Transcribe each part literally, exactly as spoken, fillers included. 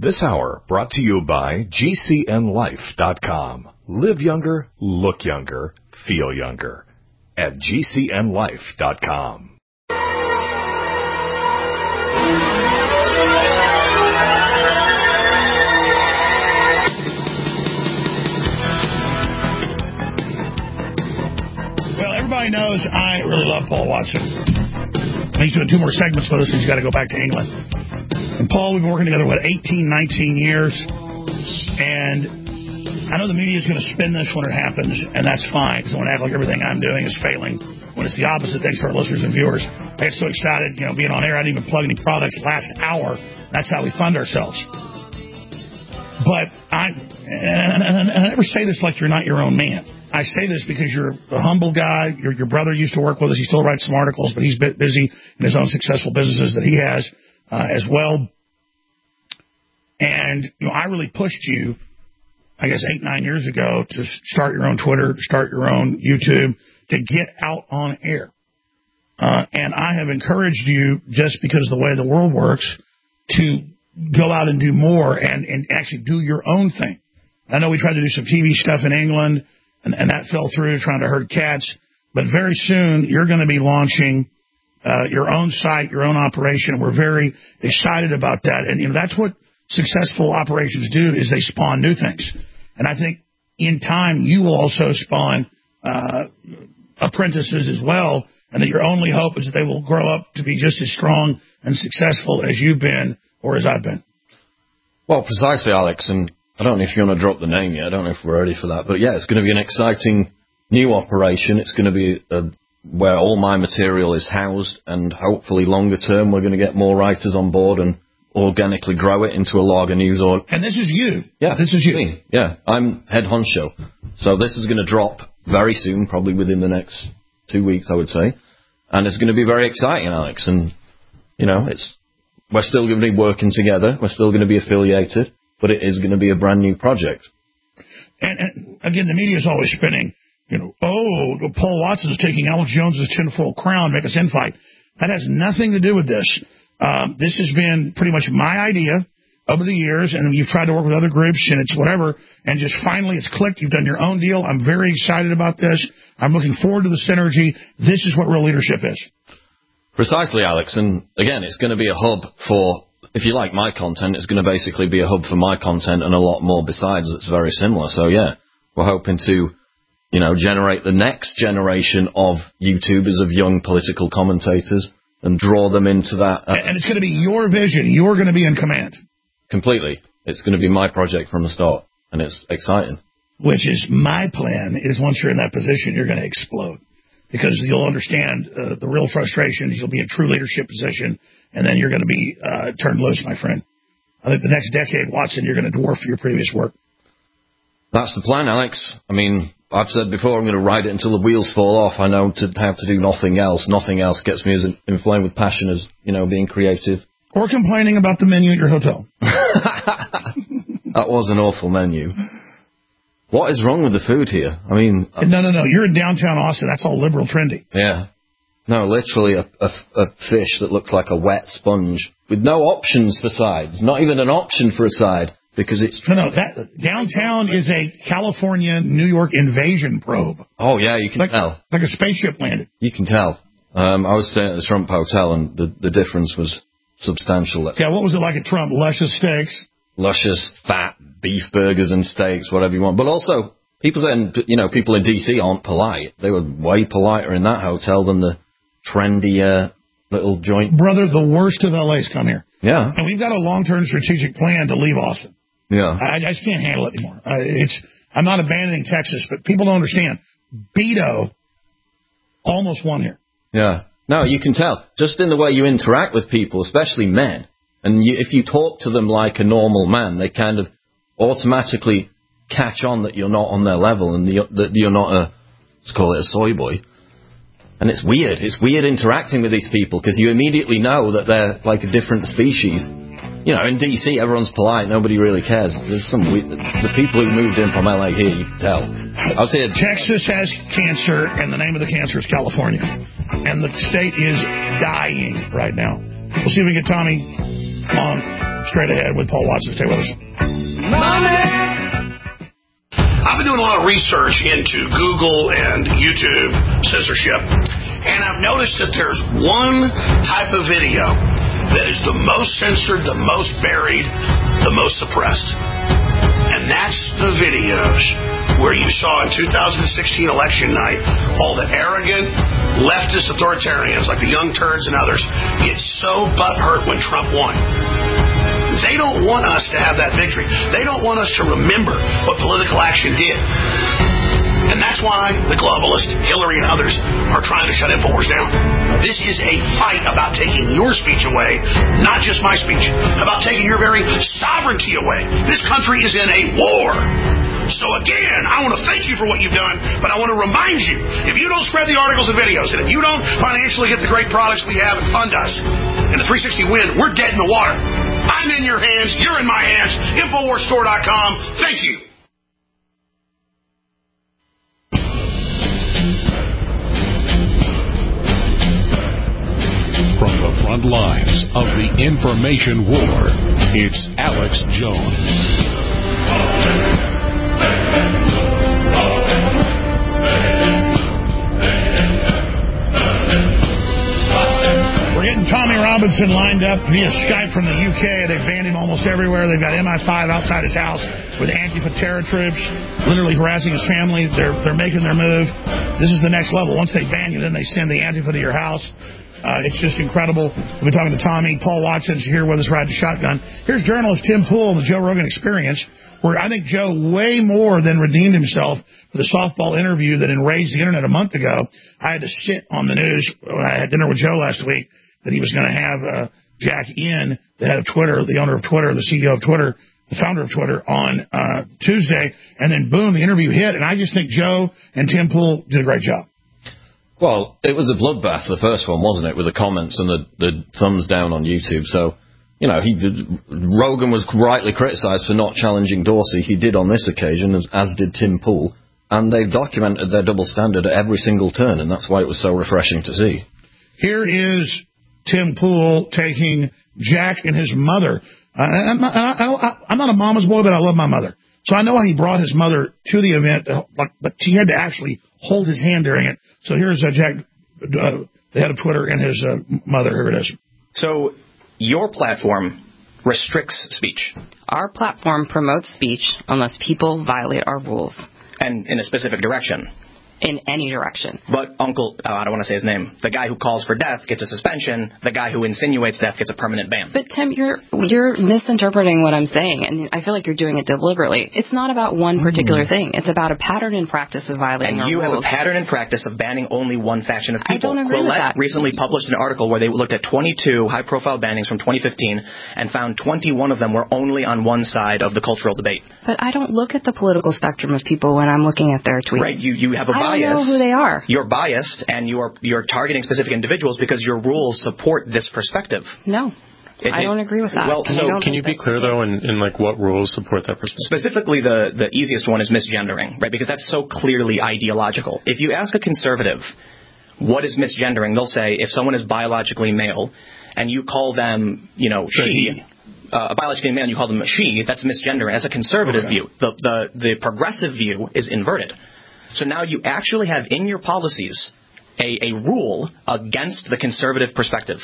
This hour brought to you by G C N life dot com. Live younger, look younger, feel younger at G C N life dot com. Well, everybody knows I really love Paul Watson. He's doing two more segments with us, and he's got to go back to England. And Paul, we've been working together, what, eighteen, nineteen years? And I know the media is going to spin this when it happens, and that's fine, because I want to act like everything I'm doing is failing, when it's the opposite, thanks to our listeners and viewers. I get so excited, you know, being on air, I didn't even plug any products last hour. That's how we fund ourselves. But I, and I never say this like you're not your own man. I say this because you're a humble guy. Your, your brother used to work with us. He still writes some articles, but he's busy in his own successful businesses that he has uh, as well. And, you know, I really pushed you, I guess, eight, nine years ago to start your own Twitter, start your own YouTube, to get out on air. Uh, and I have encouraged you, just because of the way the world works, to go out and do more and, and actually do your own thing. I know we tried to do some T V stuff in England, and, and that fell through, trying to herd cats. But very soon, you're going to be launching uh, your own site, your own operation. We're very excited about that. And, you know, that's what successful operations do, is they spawn new things. And I think in time, you will also spawn uh, apprentices as well, and that your only hope is that they will grow up to be just as strong and successful as you've been or as I've been. Well, precisely, Alex, and I don't know if you want to drop the name yet. I don't know if we're ready for that. But, yeah, it's going to be an exciting new operation. It's going to be a, where all my material is housed, and hopefully longer term we're going to get more writers on board and organically grow it into a Lager News org. And this is you. Yeah. This is you. Me. Yeah, I'm head honcho. So this is going to drop very soon, probably within the next two weeks, I would say. And it's going to be very exciting, Alex. And, you know, it's we're still going to be working together. We're still going to be affiliated. But it is going to be a brand new project. And, and again, the media is always spinning, you know, oh, Paul Watson's taking Alex Jones's tinfoil crown, make us infight. That has nothing to do with this. Um, this has been pretty much my idea over the years, and you've tried to work with other groups, and it's whatever, and just finally it's clicked. You've done your own deal. I'm very excited about this. I'm looking forward to the synergy. This is what real leadership is. Precisely, Alex. And again, it's going to be a hub for, if you like my content, it's going to basically be a hub for my content and a lot more besides that's very similar. So, yeah, we're hoping to, you know, generate the next generation of YouTubers, of young political commentators, and draw them into that. Uh, and it's going to be your vision. You're going to be in command. Completely. It's going to be my project from the start, and it's exciting. Which is my plan, is once you're in that position, you're going to explode. Because you'll understand uh, the real frustrations. You'll be in true leadership position, and then you're going to be uh, turned loose, my friend. I think the next decade, Watson, you're going to dwarf your previous work. That's the plan, Alex. I mean, I've said before, I'm going to ride it until the wheels fall off. I know to have to do nothing else. Nothing else gets me as inflamed with passion as, you know, being creative. Or complaining about the menu at your hotel. That was an awful menu. What is wrong with the food here? I mean... No, no, no. You're in downtown Austin. That's all liberal trendy. Yeah. No, literally a, a, a fish that looks like a wet sponge with no options for sides. Not even an option for a side. Because it's... No, no, that, downtown is a California, New York invasion probe. Oh, yeah, you can like, tell. Like a spaceship landed. You can tell. Um, I was staying at the Trump Hotel, and the, the difference was substantial. Yeah, what was it like at Trump? Luscious steaks? Luscious, fat, beef burgers and steaks, whatever you want. But also, people saying, you know, people in D C aren't polite. They were way politer in that hotel than the trendy uh, little joint. Brother, the worst of L A's come here. Yeah. And we've got a long-term strategic plan to leave Austin. Yeah. I, I just can't handle it anymore. Uh, it's I'm not abandoning Texas, but people don't understand. Beto almost won here. Yeah. No, you can tell. Just in the way you interact with people, especially men. And you, if you talk to them like a normal man, they kind of automatically catch on that you're not on their level and the, that you're not a, let's call it a soy boy. And it's weird. It's weird interacting with these people because you immediately know that they're like a different species. You know, in D C, everyone's polite. Nobody really cares. There's some weird... The people who moved in from L A here, you can tell. I was here... Texas has cancer, and the name of the cancer is California. And the state is dying right now. We'll see if we get Tommy on straight ahead with Paul Watson. Stay with us. I've been doing a lot of research into Google and YouTube censorship, and I've noticed that there's one type of video that is the most censored, the most buried, the most suppressed. And that's the videos where you saw in two thousand sixteen election night all the arrogant leftist authoritarians like the Young Turds and others get so butthurt when Trump won. They don't want us to have that victory. They don't want us to remember what political action did. And that's why the globalists, Hillary and others, are trying to shut InfoWars down. This is a fight about taking your speech away, not just my speech, about taking your very sovereignty away. This country is in a war. So again, I want to thank you for what you've done, but I want to remind you, if you don't spread the articles and videos, and if you don't financially get the great products we have and fund us, and the three sixty win, we're dead in the water. I'm in your hands, you're in my hands, Infowars Store dot com. Thank you. From the front lines of the information war, it's Alex Jones. We're getting Tommy Robinson lined up via Skype from the U K. They've banned him almost everywhere. They've got M I five outside his house with Antifa terror troops, literally harassing his family. They're they're making their move. This is the next level. Once they ban you, then they send the Antifa to your house. Uh, it's just incredible. We've been talking to Tommy. Paul Watson's here with us riding shotgun. Here's journalist Tim Pool on the Joe Rogan Experience, where I think Joe way more than redeemed himself for the softball interview that enraged the internet a month ago. I had to sit on the news when I had dinner with Joe last week that he was going to have uh, Jack Ian, the head of Twitter, the owner of Twitter, the C E O of Twitter, the founder of Twitter, on uh, Tuesday. And then, boom, the interview hit. And I just think Joe and Tim Pool did a great job. Well, it was a bloodbath, the first one, wasn't it, with the comments and the, the thumbs down on YouTube. So, you know, he did, Rogan was rightly criticised for not challenging Dorsey. He did on this occasion, as, as did Tim Pool. And they've documented their double standard at every single turn, and that's why it was so refreshing to see. Here is Tim Pool taking Jack and his mother. Uh, I'm, not, I, I, I'm not a mama's boy, but I love my mother. So I know he brought his mother to the event, to, but she had to actually hold his hand during it. So here's uh, Jack, uh, the head of Twitter, and his uh, mother. Here it is. So your platform restricts speech. Our platform promotes speech unless people violate our rules. And in a specific direction. In any direction. But Uncle, oh, I don't want to say his name, the guy who calls for death gets a suspension, the guy who insinuates death gets a permanent ban. But Tim, you're you're misinterpreting what I'm saying, and I feel like you're doing it deliberately. It's not about one particular mm. thing. It's about a pattern and practice of violating and our rules. And you have a pattern and practice of banning only one faction of people. I don't agree Quillette with that. recently published an article where they looked at twenty-two high-profile bannings from twenty fifteen and found twenty-one of them were only on one side of the cultural debate. But I don't look at the political spectrum of people when I'm looking at their tweets. Right, you, you have a I bias. I don't know who they are. You're biased, and you're you're targeting specific individuals because your rules support this perspective. No, it, I don't agree with that. Well, so can you be clear though in, in like what rules support that perspective? Specifically, the the easiest one is misgendering, right? Because that's so clearly ideological. If you ask a conservative, what is misgendering? They'll say if someone is biologically male, and you call them, you know, she. Uh, a biologically male, and you call them a she. That's misgendering. That's a conservative okay. view. The the the progressive view is inverted. So now you actually have in your policies a, a rule against the conservative perspective.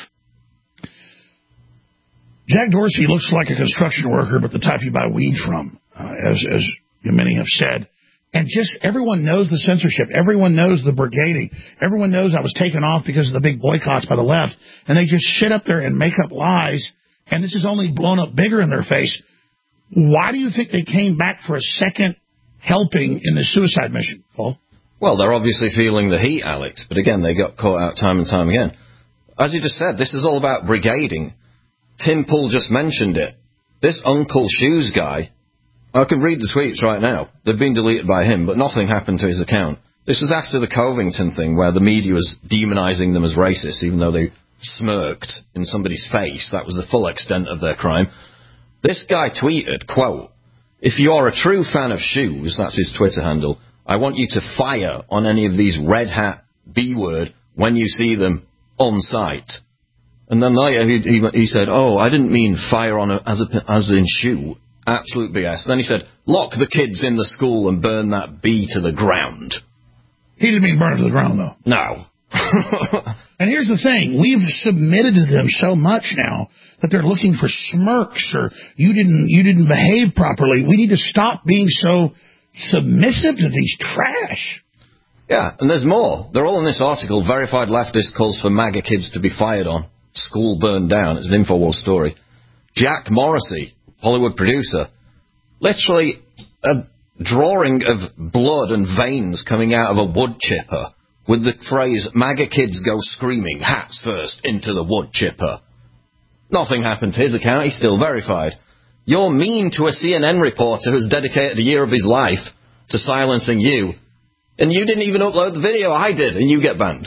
Jack Dorsey looks like a construction worker, but the type you buy weed from, uh, as, as many have said. And just everyone knows the censorship. Everyone knows the brigading. Everyone knows I was taken off because of the big boycotts by the left. And they just sit up there and make up lies. And this is only blown up bigger in their face. Why do you think they came back for a second helping in the suicide mission, Paul? Well, they're obviously feeling the heat, Alex. But again, they got caught out time and time again. As you just said, this is all about brigading. Tim Pool just mentioned it. This Uncle Shoes guy, I can read the tweets right now. They've been deleted by him, but nothing happened to his account. This was after the Covington thing, where the media was demonizing them as racist, even though they smirked in somebody's face. That was the full extent of their crime. This guy tweeted, quote, "If you're a true fan of shoes," that's his Twitter handle, "I want you to fire on any of these red hat B-word when you see them on site." And then later he, he, he said, oh, I didn't mean fire on a, as, a, as in shoot. Absolute B S. Then he said, lock the kids in the school and burn that bee to the ground. He didn't mean burn it to the ground, though. No. And here's the thing. We've submitted to them so much now that they're looking for smirks or you didn't you didn't behave properly. We need to stop being so submissive to these trash. Yeah, and there's more. They're all in this article. Verified leftist calls for MAGA kids to be fired on. School burned down. It's an InfoWars story. Jack Morrissey, Hollywood producer, literally a drawing of blood and veins coming out of a wood chipper with the phrase, MAGA kids go screaming, hats first, into the wood chipper. Nothing happened to his account. He's still verified. You're mean to a C N N reporter who's dedicated a year of his life to silencing you, and you didn't even upload the video. I did, and you get banned.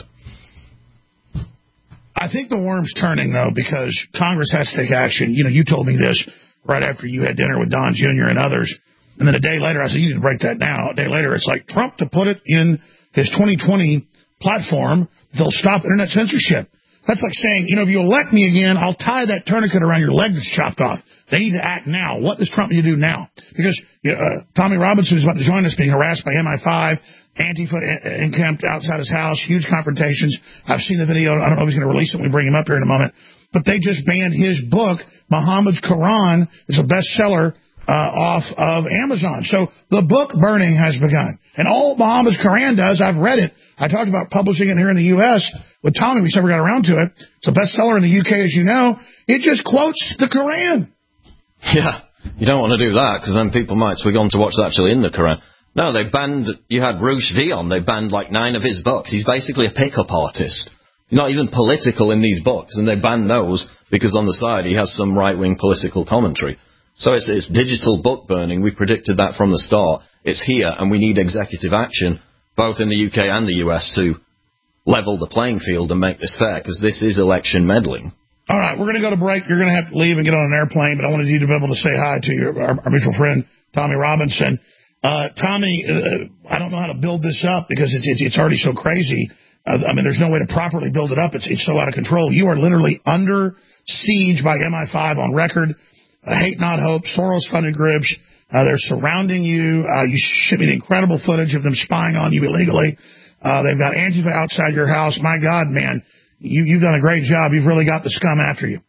I think the worm's turning, though, because Congress has to take action. You know, you told me this right after you had dinner with Don Junior and others, and then a day later I said, you need to break that now. A day later, it's like Trump to put it in his twenty twenty platform, they'll stop internet censorship. That's like saying, you know, if you elect me again, I'll tie that tourniquet around your leg that's chopped off. They need to act now. What does Trump need to do now? Because uh, Tommy Robinson is about to join us, being harassed by M I five, Antifa encamped outside his house, huge confrontations. I've seen the video. I don't know if he's going to release it when we bring him up here in a moment. But they just banned his book, Muhammad's Quran. It's a bestseller uh, off of Amazon. So the book burning has begun. And all Muhammad's Quran does, I've read it. I talked about publishing it here in the U S with Tommy. We just never got around to it. It's a bestseller in the U K, as you know. It just quotes the Quran. Yeah, you don't want to do that because then people might swig on to what's actually in the Quran. No, they banned, you had Roosh Vion, they banned like nine of his books. He's basically a pickup artist. Not even political in these books, and they banned those because on the side he has some right-wing political commentary. So it's, it's digital book burning. We predicted that from the start. It's here, and we need executive action, both in the U K and the U S, to level the playing field and make this fair, because this is election meddling. All right, we're going to go to break. You're going to have to leave and get on an airplane, but I wanted you to be able to say hi to your, our, our mutual friend, Tommy Robinson. Uh, Tommy, uh, I don't know how to build this up because it's it's, it's already so crazy. Uh, I mean, there's no way to properly build it up. It's, it's so out of control. You are literally under siege by M I five on record. Uh, Hate Not Hope, Soros-funded groups. Uh, they're surrounding you. Uh, you ship me incredible footage of them spying on you illegally. Uh, they've got Antifa outside your house. My God, man, you, you've done a great job. You've really got the scum after you.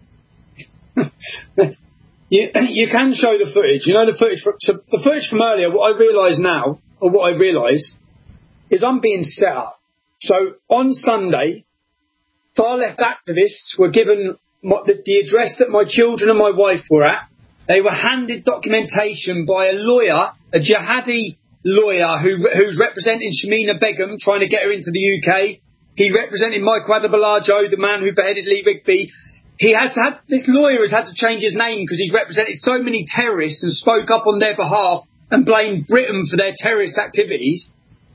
you. You can show the footage. You know the footage. From, so the footage from earlier, what I realise now, or what I realise, is I'm being set up. So on Sunday, far-left activists were given my, the, the address that my children and my wife were at. They were handed documentation by a lawyer, a jihadi lawyer who, who's representing Shamina Begum, trying to get her into the U K. He represented Michael Adebolajo, the man who beheaded Lee Rigby. He has had, this lawyer has had to change his name because he's represented so many terrorists and spoke up on their behalf and blamed Britain for their terrorist activities.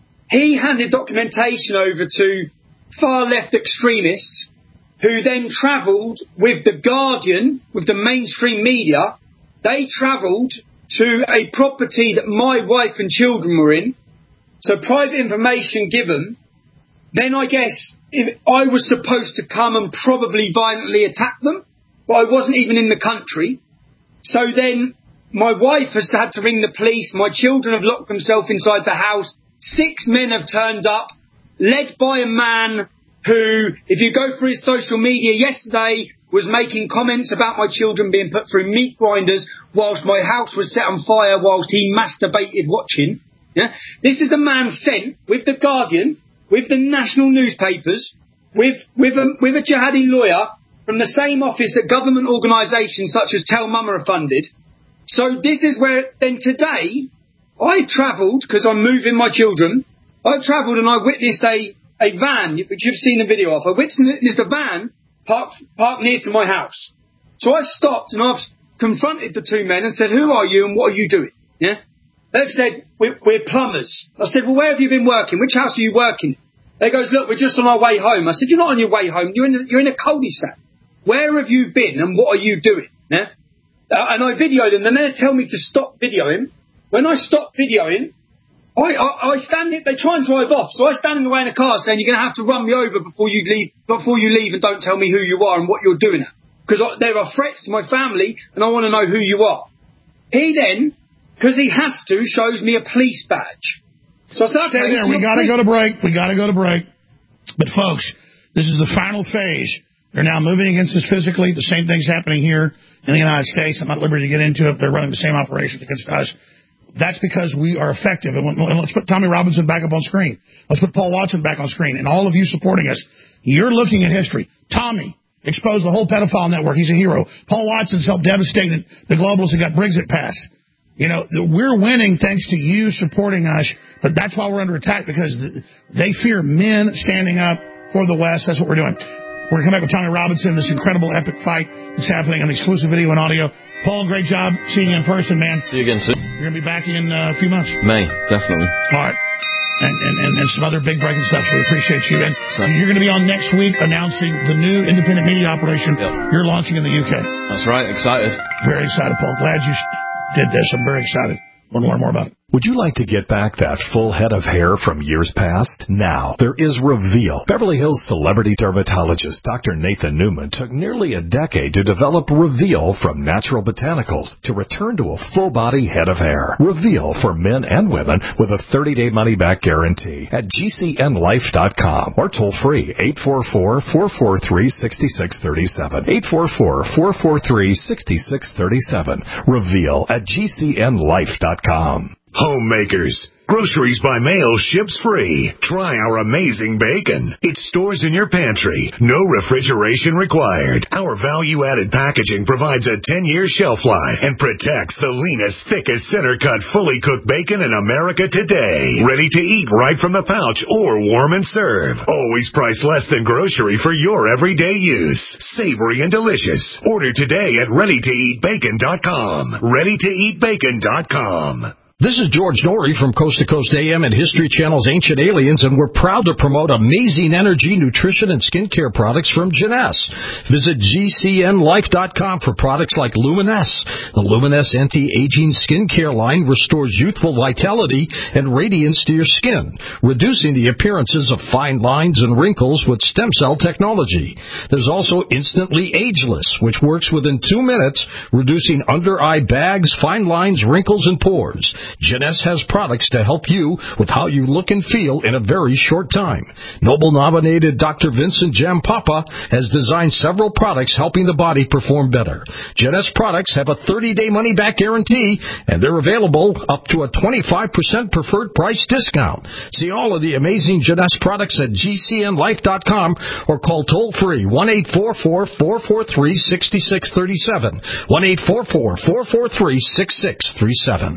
He handed documentation over to far-left extremists who then travelled with The Guardian, with the mainstream media. They travelled to a property that my wife and children were in. So private information given. Then I guess if I was supposed to come and probably violently attack them, but I wasn't even in the country. So then my wife has had to ring the police. My children have locked themselves inside the house. Six men have turned up, led by a man who, if you go through his social media yesterday, was making comments about my children being put through meat grinders whilst my house was set on fire whilst he masturbated watching. Yeah? This is the man sent with The Guardian, with the national newspapers, with with a, with a jihadi lawyer from the same office that government organisations such as Tell Mama are funded. So this is where, then today, I travelled, because I'm moving my children, I travelled and I witnessed a, a van, which you've seen the video of. I witnessed a van parked, parked near to my house. So I stopped and I've confronted the two men and said, who are you and what are you doing? Yeah. They've said, we're, we're plumbers. I said, well, where have you been working? Which house are you working? They goes, look, we're just on our way home. I said, you're not on your way home. You're in a, you're in a cul-de-sac. Where have you been and what are you doing? Yeah. Uh, and I videoed them and they tell me to stop videoing. When I stopped videoing, I, I, I stand it. They try and drive off, so I stand in the way in a car saying you're going to have to run me over before you leave. Before you leave, and don't tell me who you are and what you're doing. Because there are threats to my family, and I want to know who you are. He then, because he has to, shows me a police badge. So I said, okay, stay there. We got to go to break. We got to go to break. But folks, this is the final phase. They're now moving against us physically. The same thing's happening here in the United States. I'm not at liberty to get into it. They're running the same operations against us. That's because we are effective. And let's put Tommy Robinson back up on screen. Let's put Paul Watson back on screen. And all of you supporting us, you're looking at history. Tommy exposed the whole pedophile network. He's a hero. Paul Watson's helped devastate the globalists that got Brexit passed. You know, we're winning thanks to you supporting us, but that's why we're under attack, because they fear men standing up for the West. That's what we're doing. We're going to come back with Tommy Robinson, this incredible epic fight that's happening on the exclusive video and audio. Paul, great job seeing you in person, man. See you again soon. You're going to be back in uh, a few months. May, definitely. All right. And, and, and, and some other big breaking stuff, so we appreciate you. And so, you're going to be on next week announcing the new independent media operation yep. you're launching in the U K. That's right. Excited. Very excited, Paul. Glad you did this. I'm very excited. Want to learn more about it. Would you like to get back that full head of hair from years past? Now, there is Reveal. Beverly Hills celebrity dermatologist Doctor Nathan Newman took nearly a decade to develop Reveal from natural botanicals to return to a full-body head of hair. Reveal for men and women with a thirty-day money-back guarantee at G C N life dot com or toll-free eight four four, four four three, six six three seven. eight four four, four four three, six six three seven. Reveal at G C N life dot com. Homemakers. Groceries by mail ships free. Try our amazing bacon. It stores in your pantry. No refrigeration required. Our value-added packaging provides a ten-year shelf life and protects the leanest, thickest, center-cut, fully cooked bacon in America today. Ready to eat right from the pouch or warm and serve. Always priced less than grocery for your everyday use. Savory and delicious. Order today at ready to eat bacon dot com. ready to eat bacon dot com. This is George Norrie from Coast to Coast A M and History Channel's Ancient Aliens, and we're proud to promote amazing energy, nutrition, and skincare products from Jeunesse. Visit G C N life dot com for products like Luminesse. The Luminesse anti-aging skincare line restores youthful vitality and radiance to your skin, reducing the appearances of fine lines and wrinkles with stem cell technology. There's also Instantly Ageless, which works within two minutes, reducing under-eye bags, fine lines, wrinkles, and pores. Jeunesse has products to help you with how you look and feel in a very short time. Nobel-nominated Doctor Vincent Jampapa has designed several products helping the body perform better. Jeunesse products have a thirty-day money-back guarantee, and they're available up to a twenty-five percent preferred price discount. See all of the amazing Jeunesse products at G C N life dot com or call toll-free one eight four four, four four three, six six three seven, one eight four four, four four three, six six three seven.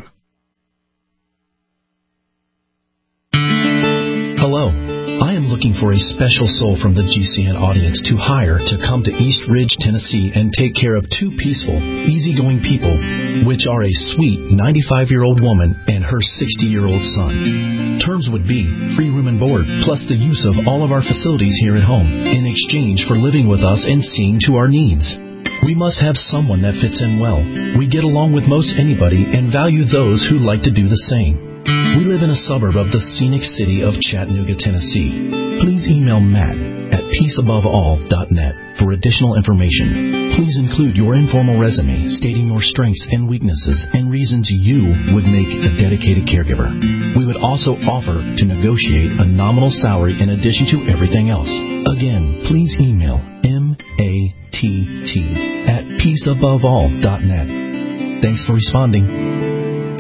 Hello. I am looking for a special soul from the G C N audience to hire to come to East Ridge, Tennessee and take care of two peaceful, easygoing people, which are a sweet ninety-five-year-old woman and her sixty-year-old son. Terms would be free room and board, plus the use of all of our facilities here at home, in exchange for living with us and seeing to our needs. We must have someone that fits in well. We get along with most anybody and value those who like to do the same. We live in a suburb of the scenic city of Chattanooga, Tennessee. Please email Matt at peace above all dot net for additional information. Please include your informal resume stating your strengths and weaknesses and reasons you would make a dedicated caregiver. We would also offer to negotiate a nominal salary in addition to everything else. Again, please email M A T T at peace above all dot net. Thanks for responding.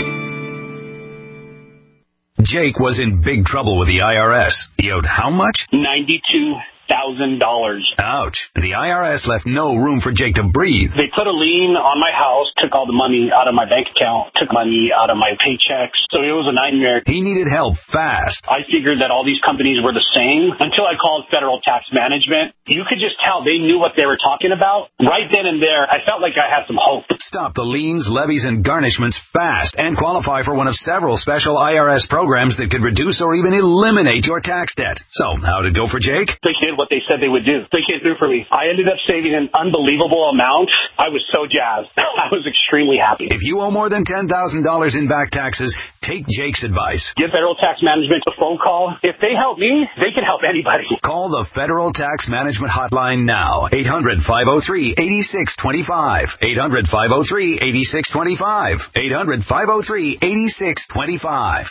Jake was in big trouble with the I R S. He owed how much? ninety-two thousand dollars. Ouch. The I R S left no room for Jake to breathe. They put a lien on my house, took all the money out of my bank account, took money out of my paychecks. So it was a nightmare. He needed help fast. I figured that all these companies were the same until I called Federal Tax Management. You could just tell they knew what they were talking about. Right then and there, I felt like I had some hope. Stop the liens, levies, and garnishments fast and qualify for one of several special I R S programs that could reduce or even eliminate your tax debt. So, how'd it go for Jake? The kid did what they said they would do. They came through for me. I ended up saving an unbelievable amount. I was so jazzed. I was extremely happy. If you owe more than ten thousand dollars in back taxes, take Jake's advice. Give Federal Tax Management a phone call. If they help me, they can help anybody. Call the Federal Tax Management Hotline now. eight hundred, five oh three, eight six two five. eight hundred, five oh three, eight six two five. eight hundred, five oh three, eight six two five.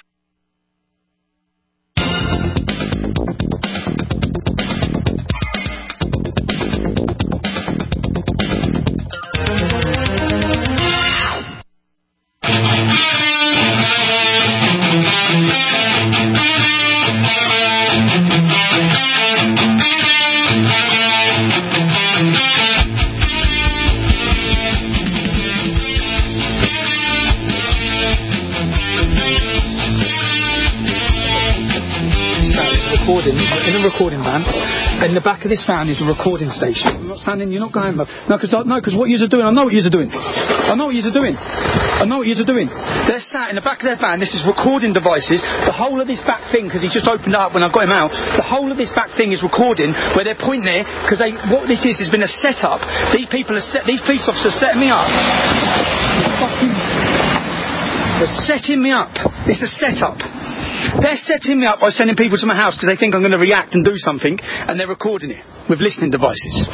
Recording in a recording van. In the back of this van is a recording station. I'm not standing. You're not going. No, because no, because what you're doing. I know what you're doing. I know what you're doing. I know what you're doing. They're sat in the back of their van. This is recording devices. The whole of this back thing, because he just opened it up when I got him out. The whole of this back thing is recording. Where they're pointing there, because they what this is has been a setup. These people are set. These police officers are setting me up. Fucking, they're setting me up. It's a setup. They're setting me up by sending people to my house because they think I'm going to react and do something, and they're recording it with listening devices.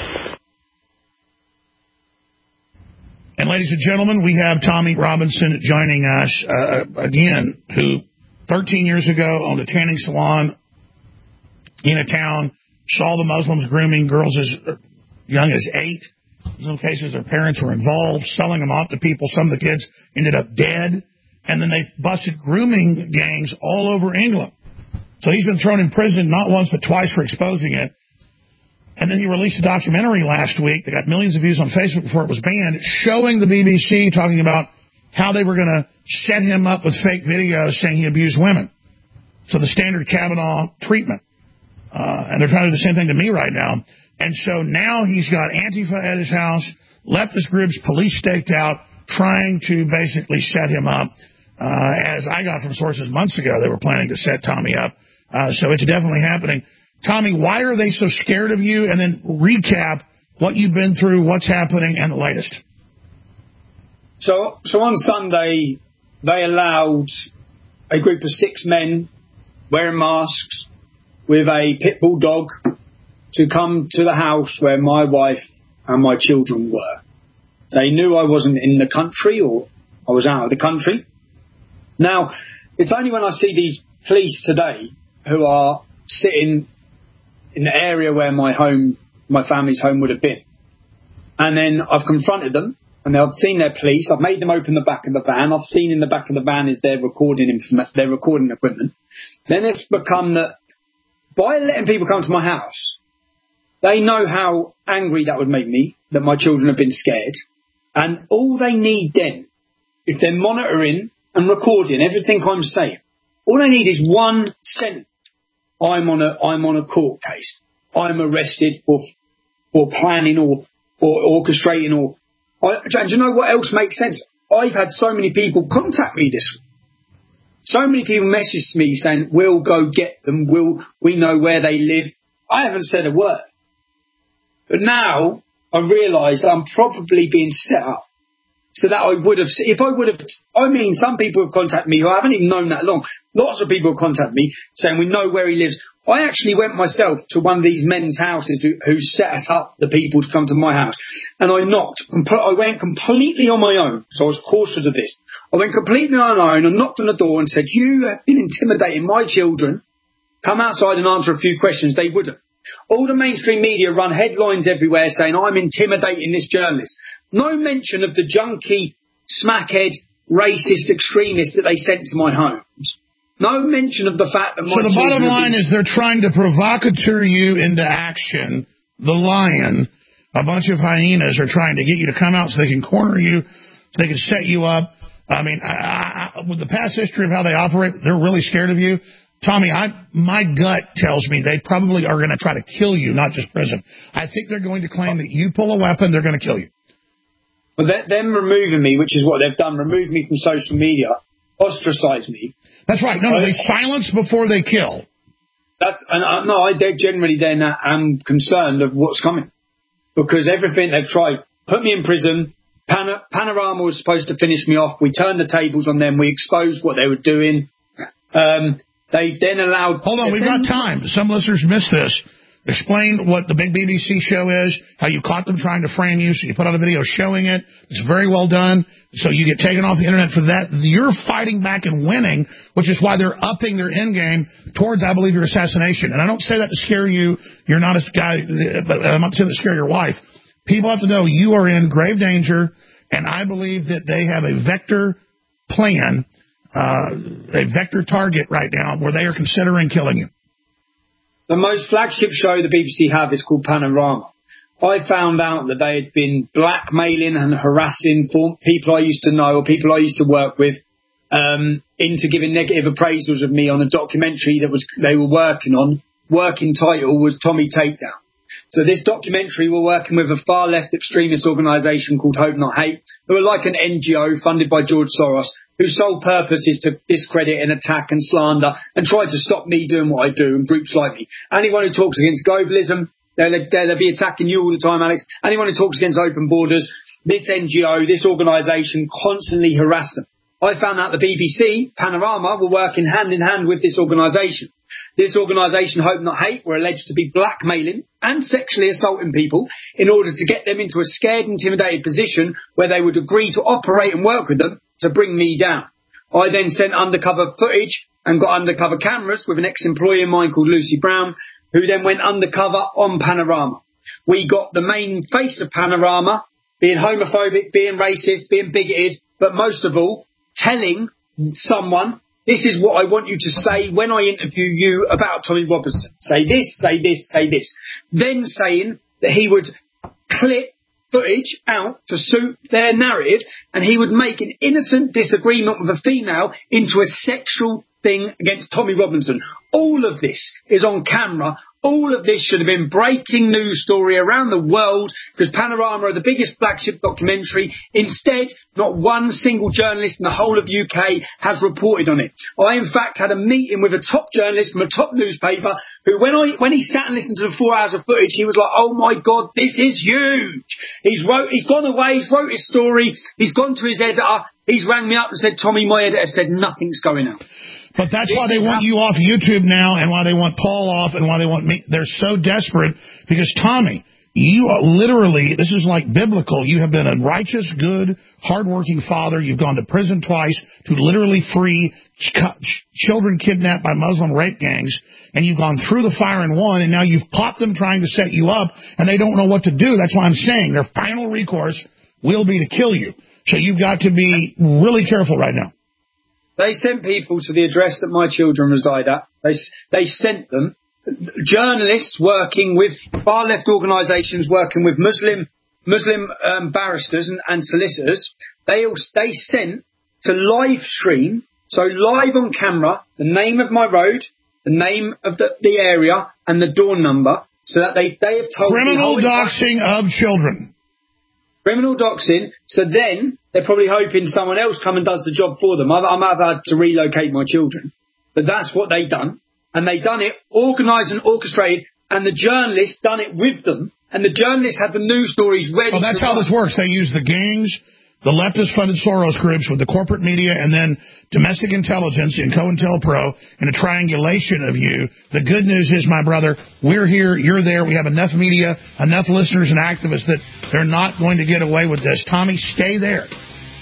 And ladies and gentlemen, we have Tommy Robinson joining us uh, again, who thirteen years ago owned a tanning salon in a town, saw the Muslims grooming girls as young as eight. In some cases, their parents were involved, selling them off to people. Some of the kids ended up dead. And then they busted grooming gangs all over England. So he's been thrown in prison not once but twice for exposing it. And then he released a documentary last week that got millions of views on Facebook before it was banned, showing the B B C talking about how they were going to set him up with fake videos saying he abused women. So the standard Kavanaugh treatment. Uh, and they're trying to do the same thing to me right now. And so now he's got Antifa at his house, leftist groups, police staked out, trying to basically set him up. Uh, as I got from sources months ago, they were planning to set Tommy up. Uh, so it's definitely happening. Tommy, why are they so scared of you? And then recap what you've been through, what's happening, and the latest. So, so on Sunday, they allowed a group of six men wearing masks with a pit bull dog to come to the house where my wife and my children were. They knew I wasn't in the country or I was out of the country. Now, it's only when I see these police today who are sitting in the area where my home, my family's home would have been. And then I've confronted them and I've seen their police. I've made them open the back of the van. I've seen in the back of the van is their recording, inform- their recording equipment. Then it's become that by letting people come to my house, they know how angry that would make me, that my children have been scared. And all they need then, if they're monitoring and recording everything I'm saying, all they need is one sentence. I'm on a I'm on a court case. I'm arrested for for planning or or orchestrating or. I, and do you know what else makes sense? I've had so many people contact me this week. So many people message me saying, "We'll go get them. We'll we know where they live." I haven't said a word, but now I realise I'm probably being set up. So that I would have, if I would have, I mean, some people have contacted me who I haven't even known that long. Lots of people have contacted me saying we know where he lives. I actually went myself to one of these men's houses who, who set up the people to come to my house. And I knocked, I went completely on my own. So I was cautious of this. I went completely on my own and knocked on the door and said, "You have been intimidating my children. Come outside and answer a few questions." They wouldn't. All the mainstream media run headlines everywhere saying I'm intimidating this journalist. No mention of the junkie, smackhead, racist extremists that they sent to my homes. No mention of the fact that my So the bottom line been... is they're trying to provocateur you into action. The lion, a bunch of hyenas are trying to get you to come out so they can corner you, so they can set you up. I mean, I, I, with the past history of how they operate, they're really scared of you. Tommy, I, my gut tells me they probably are going to try to kill you, not just prison. I think they're going to claim that you pull a weapon, they're going to kill you. But them removing me, which is what they've done, remove me from social media, ostracize me. That's right. No, no, they silence before they kill. That's and I, no, I generally then am concerned of what's coming because everything they've tried put me in prison. Pan- Panorama was supposed to finish me off. We turned the tables on them. We exposed what they were doing. Um, they then allowed. Hold on, we've got time. Some listeners missed this. Explain what the big B B C show is, how you caught them trying to frame you, so you put out a video showing it. It's very well done. So you get taken off the internet for that. You're fighting back and winning, which is why they're upping their end game towards, I believe, your assassination. And I don't say that to scare you. You're not a guy, but I'm not saying that to scare your wife. People have to know you are in grave danger, and I believe that they have a vector plan, uh, a vector target right now where they are considering killing you. The most flagship show the B B C have is called Panorama. I found out that they had been blackmailing and harassing people I used to know or people I used to work with um, into giving negative appraisals of me on a documentary that was they were working on. Working title was Tommy Takedown. So this documentary, we're working with a far-left extremist organisation called Hope Not Hate, who are like an N G O funded by George Soros, whose sole purpose is to discredit and attack and slander and try to stop me doing what I do and groups like me. Anyone who talks against globalism, they'll, they'll be attacking you all the time, Alex. Anyone who talks against open borders, this N G O, this organisation constantly harass them. I found out the B B C, Panorama, were working hand in hand with this organisation. This organisation, Hope Not Hate, were alleged to be blackmailing and sexually assaulting people in order to get them into a scared, intimidated position where they would agree to operate and work with them to bring me down. I then sent undercover footage and got undercover cameras with an ex-employee of mine called Lucy Brown, who then went undercover on Panorama. We got the main face of Panorama being homophobic, being racist, being bigoted, but most of all, telling someone, this is what I want you to say when I interview you about Tommy Robinson. Say this, say this, say this. Then saying that he would clip footage out to suit their narrative and he would make an innocent disagreement with a female into a sexual thing against Tommy Robinson. All of this is on camera. All of this should have been breaking news story around the world because Panorama are the biggest flagship documentary. Instead, not one single journalist in the whole of U K has reported on it. I, in fact, had a meeting with a top journalist from a top newspaper who, when I when he sat and listened to the four hours of footage, he was like, oh, my God, this is huge. He's wrote, he's gone away, he's wrote his story, he's gone to his editor, he's rang me up and said, Tommy, my editor said nothing's going out. But that's why they want you off YouTube now and why they want Paul off and why they want me. They're so desperate because, Tommy, you are literally, this is like biblical. You have been a righteous, good, hardworking father. You've gone to prison twice to literally free ch- ch- children kidnapped by Muslim rape gangs. And you've gone through the fire in one, and now you've popped them trying to set you up, and they don't know what to do. That's why I'm saying their final recourse will be to kill you. So you've got to be really careful right now. They sent people to the address that my children reside at. They they sent them. Journalists working with far-left organisations, working with Muslim Muslim um, barristers and, and solicitors. They they sent to live stream, so live on camera, the name of my road, the name of the, the area, and the door number, so that they, they have told criminal doxing of children. Criminal doxing. So then they're probably hoping someone else come and does the job for them. I've, I've had to relocate my children, but that's what they done, and they done it organised and orchestrated, and the journalists done it with them, and the journalists had the news stories ready. Oh, that's how this works. They use the gangs, the leftist-funded Soros groups with the corporate media, and then domestic intelligence in COINTELPRO and a triangulation of you. The good news is, my brother, we're here, you're there. We have enough media, enough listeners and activists that they're not going to get away with this. Tommy, stay there.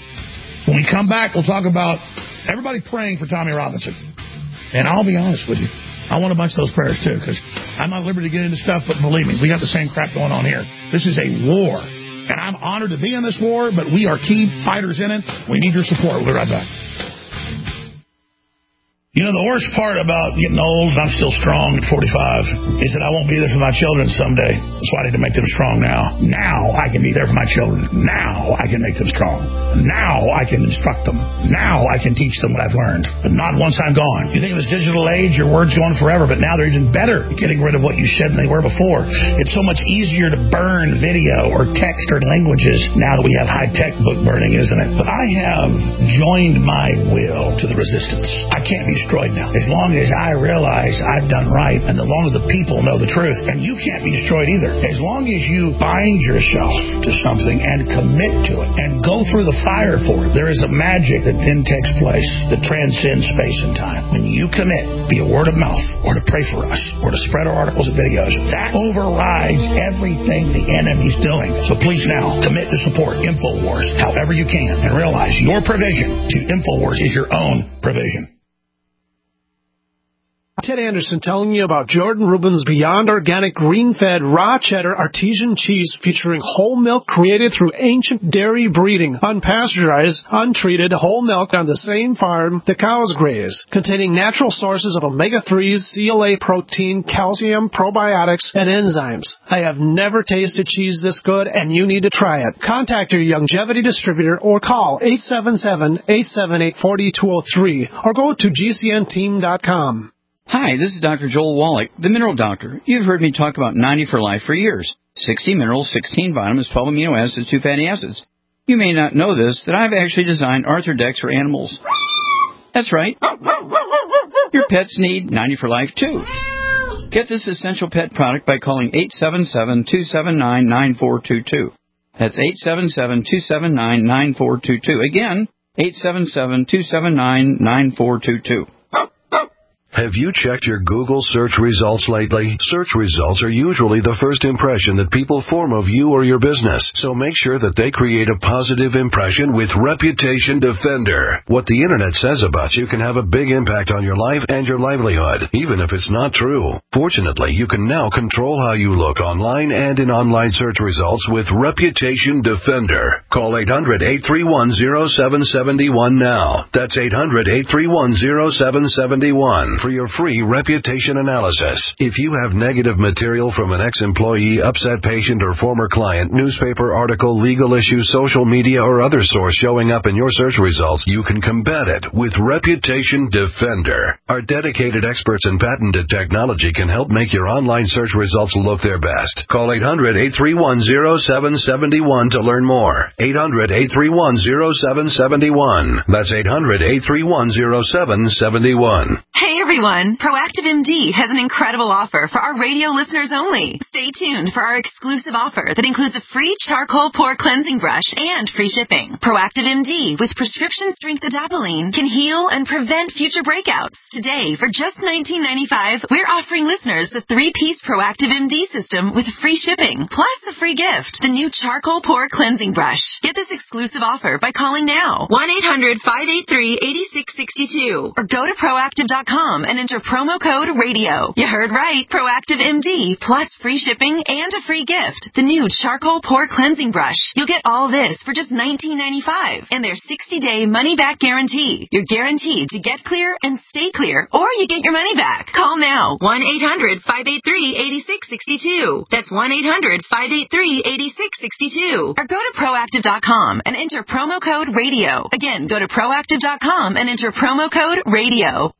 When we come back, we'll talk about everybody praying for Tommy Robinson. And I'll be honest with you, I want a bunch of those prayers, too, because I'm not at liberty to get into stuff, but believe me, we got the same crap going on here. This is a war. And I'm honored to be in this war, but we are key fighters in it. We need your support. We'll be right back. You know, the worst part about getting old and I'm still strong at forty-five is that I won't be there for my children someday. That's why I need to make them strong now. Now I can be there for my children. Now I can make them strong. Now I can instruct them. Now I can teach them what I've learned. But not once I'm gone. You think of this digital age, your word's going forever, but now they're even better at getting rid of what you said than they were before. It's so much easier to burn video or text or languages now that we have high-tech book burning, isn't it? But I have joined my will to the resistance. I can't be destroyed now. As long as I realize I've done right, and as long as the people know the truth, and you can't be destroyed either. As long as you bind yourself to something and commit to it and go through the fire for it, there is a magic that then takes place that transcends space and time. When you commit via word of mouth, or to pray for us, or to spread our articles and videos, that overrides everything the enemy's doing. So please now commit to support InfoWars however you can, and realize your provision to InfoWars is your own provision. Ted Anderson telling you about Jordan Rubin's Beyond Organic Green-Fed Raw Cheddar Artesian Cheese featuring whole milk created through ancient dairy breeding, unpasteurized, untreated whole milk on the same farm the cows graze, containing natural sources of omega threes, C L A protein, calcium, probiotics, and enzymes. I have never tasted cheese this good, and you need to try it. Contact your Youngevity distributor or call eight seven seven, eight seven eight, four two zero three or go to G C N team dot com. Hi, this is Doctor Joel Wallach, the Mineral Doctor. You've heard me talk about ninety for Life for years. sixty minerals, sixteen vitamins, twelve amino acids, two fatty acids. You may not know this, that I've actually designed Arthrodex for animals. That's right. Your pets need ninety for Life, too. Get this essential pet product by calling eight seven seven, two seven nine, nine four two two. That's eight seven seven, two seven nine, nine four two two. Again, eight seven seven, two seven nine, nine four two two. Have you checked your Google search results lately? Search results are usually the first impression that people form of you or your business, so make sure that they create a positive impression with Reputation Defender. What the internet says about you can have a big impact on your life and your livelihood, even if it's not true. Fortunately, you can now control how you look online and in online search results with Reputation Defender. Call eight hundred, eight three one, zero seven seven one now. That's eight hundred, eight three one, zero seven seven one. For your free reputation analysis. If you have negative material from an ex-employee, upset patient, or former client, newspaper article, legal issue, social media, or other source showing up in your search results, you can combat it with Reputation Defender. Our dedicated experts in patented technology can help make your online search results look their best. Call eight hundred, eight three one, zero seven seven one to learn more. eight hundred, eight three one, zero seven seven one. That's eight hundred, eight three one, zero seven seven one. Hey everyone, Proactive M D has an incredible offer for our radio listeners only. Stay tuned for our exclusive offer that includes a free charcoal pore cleansing brush and free shipping. Proactive M D with prescription strength adapalene can heal and prevent future breakouts. Today, for just nineteen ninety-five dollars, we're offering listeners the three-piece Proactive M D system with free shipping, plus a free gift, the new charcoal pore cleansing brush. Get this exclusive offer by calling now, one eight hundred, five eight three, eight six six two, or go to proactive dot com and enter promo code radio. You heard right. Proactive M D plus free shipping and a free gift. The new charcoal pore cleansing brush. You'll get all this for just nineteen ninety-five dollars and their sixty-day money-back guarantee. You're guaranteed to get clear and stay clear, or you get your money back. Call now. one eight hundred, five eight three, eight six six two. That's one eight hundred, five eight three, eight six six two. Or go to proactive dot com and enter promo code radio. Again, go to proactive dot com and enter promo code radio.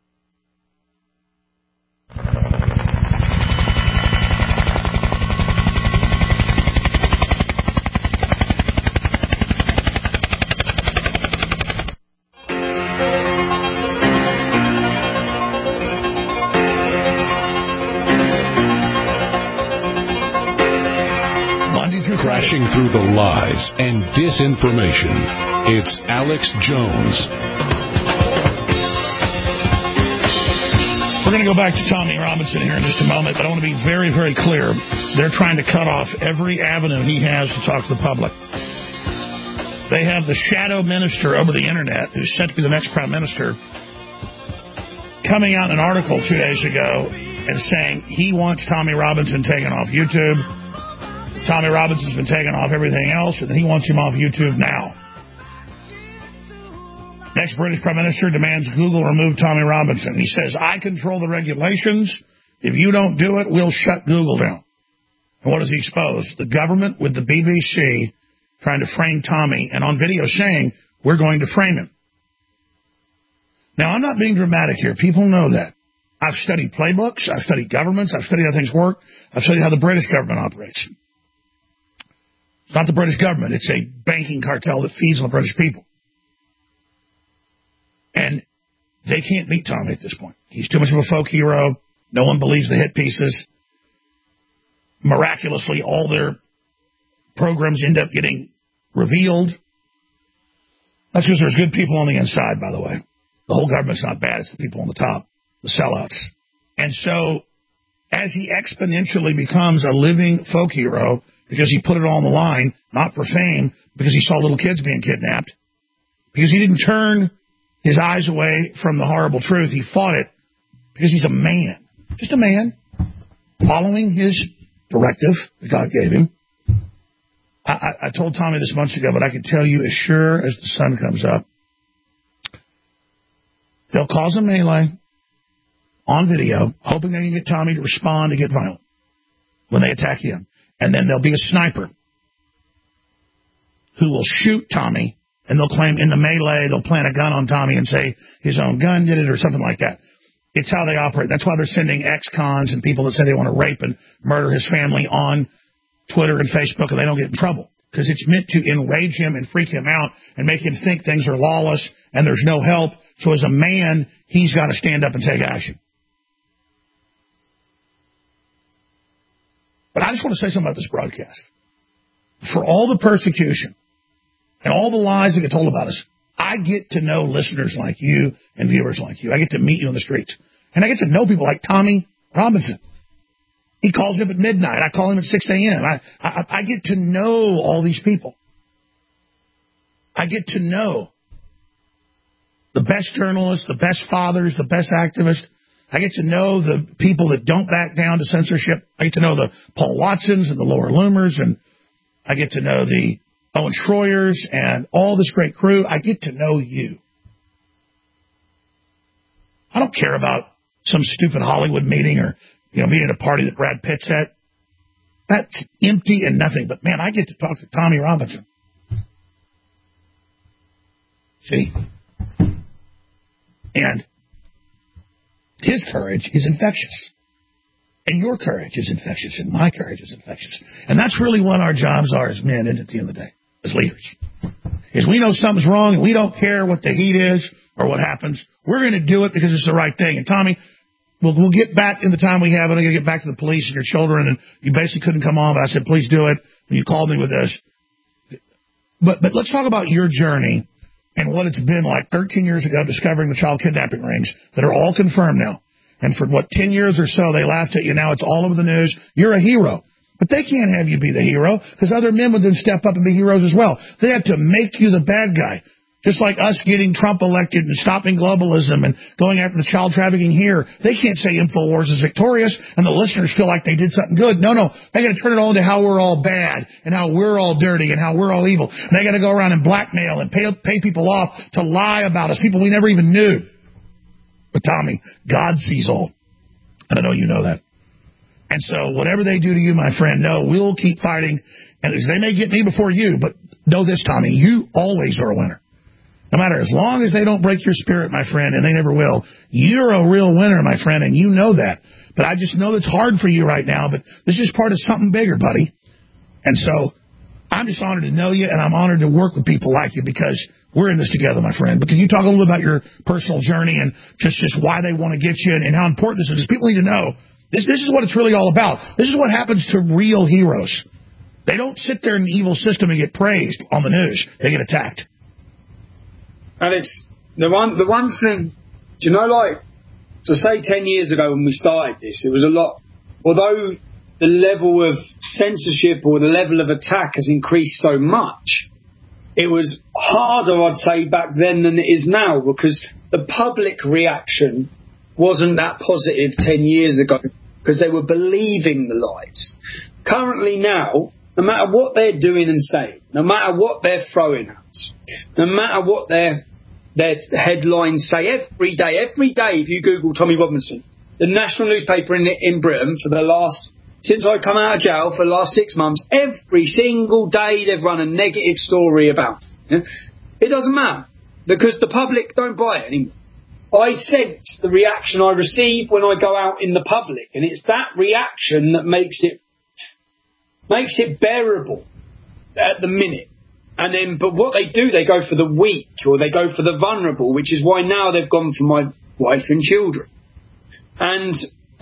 Crashing through the lies and disinformation, it's Alex Jones. We're going to go back to Tommy Robinson here in just a moment, but I want to be very, very clear. They're trying to cut off every avenue he has to talk to the public. They have the shadow minister over the internet, who's set to be the next prime minister, coming out in an article two days ago and saying he wants Tommy Robinson taken off YouTube. Tommy Robinson's been taken off everything else, and he wants him off YouTube now. Next British Prime Minister demands Google remove Tommy Robinson. He says, I control the regulations. If you don't do it, we'll shut Google down. And what does he expose? The government with the B B C trying to frame Tommy, and on video saying, we're going to frame him. Now, I'm not being dramatic here. People know that. I've studied playbooks. I've studied governments. I've studied how things work. I've studied how the British government operates. It's not the British government. It's a banking cartel that feeds on the British people. And They can't beat Tommy at this point. He's too much of a folk hero. No one believes the hit pieces. Miraculously, all their programs end up getting revealed. That's because there's good people on the inside, by the way. The whole government's not bad. It's the people on the top, the sellouts. And so, as he exponentially becomes a living folk hero, because he put it all on the line, not for fame, because he saw little kids being kidnapped, because he didn't turn his eyes away from the horrible truth. He fought it because he's a man, just a man, following his directive that God gave him. I, I, I told Tommy this months ago, but I can tell you as sure as the sun comes up, they'll cause a melee on video, hoping they can get Tommy to respond and get violent when they attack him. And then there'll be a sniper who will shoot Tommy, and they'll claim in the melee, they'll plant a gun on Tommy and say his own gun did it or something like that. It's how they operate. That's why they're sending ex-cons and people that say they want to rape and murder his family on Twitter and Facebook, and they don't get in trouble. Because it's meant to enrage him and freak him out and make him think things are lawless and there's no help. So as a man, he's got to stand up and take action. But I just want to say something about this broadcast. For all the persecution and all the lies that get told about us, I get to know listeners like you and viewers like you. I get to meet you on the streets. And I get to know people like Tommy Robinson. He calls me up at midnight. I call him at six a.m. I, I, I get to know all these people. I get to know the best journalists, the best fathers, the best activists. I get to know the people that don't back down to censorship. I get to know the Paul Watsons and the Laura Loomers, and I get to know the Owen Schroyers and all this great crew. I get to know you. I don't care about some stupid Hollywood meeting or, you know, meeting at a party that Brad Pitt's at. That's empty and nothing. But, man, I get to talk to Tommy Robinson. See? And his courage is infectious. And your courage is infectious. And my courage is infectious. And that's really what our jobs are as men, and at the end of the day, as leaders. Is we know something's wrong and we don't care what the heat is or what happens. We're going to do it because it's the right thing. And Tommy, we'll, we'll get back in the time we have. I'm going to get back to the police and your children. And you basically couldn't come on, but I said, please do it. And you called me with this. But, but let's talk about your journey and what it's been like thirteen years ago discovering the child kidnapping rings that are all confirmed now. And for, what, ten years or so, they laughed at you. Now it's all over the news. You're a hero. But they can't have you be the hero because other men would then step up and be heroes as well. They have to make you the bad guy. Just like us getting Trump elected and stopping globalism and going after the child trafficking here. They can't say InfoWars is victorious and the listeners feel like they did something good. No, no. They got to turn it all into how we're all bad and how we're all dirty and how we're all evil. And they got to go around and blackmail and pay, pay people off to lie about us, people we never even knew. But Tommy, God sees all. And I know you know that. And so whatever they do to you, my friend, no, we'll keep fighting. And they may get me before you, but know this, Tommy, you always are a winner. No matter, as long as they don't break your spirit, my friend, and they never will, you're a real winner, my friend, and you know that. But I just know it's hard for you right now, but this is part of something bigger, buddy. And so I'm just honored to know you, and I'm honored to work with people like you because we're in this together, my friend. But can you talk a little bit about your personal journey and just, just why they want to get you and, and how important this is? People need to know this, this is what it's really all about. This is what happens to real heroes. They don't sit there in the evil system and get praised on the news. They get attacked. Alex, the one the one thing, do you know, like, to say ten years ago when we started this, it was a lot, although the level of censorship or the level of attack has increased so much, it was harder, I'd say, back then than it is now, because the public reaction wasn't that positive ten years ago, because they were believing the lies. Currently now, no matter what they're doing and saying, no matter what they're throwing at us, no matter what their their headlines say, every day, every day, if you Google Tommy Robinson, the national newspaper in in Britain for the last, since I come out of jail for the last six months, every single day they've run a negative story about it. It doesn't matter, because the public don't buy it anymore. I sense the reaction I receive when I go out in the public, and it's that reaction that makes it makes it bearable at the minute. And then, but what they do, they go for the weak or they go for the vulnerable, which is why now they've gone for my wife and children. And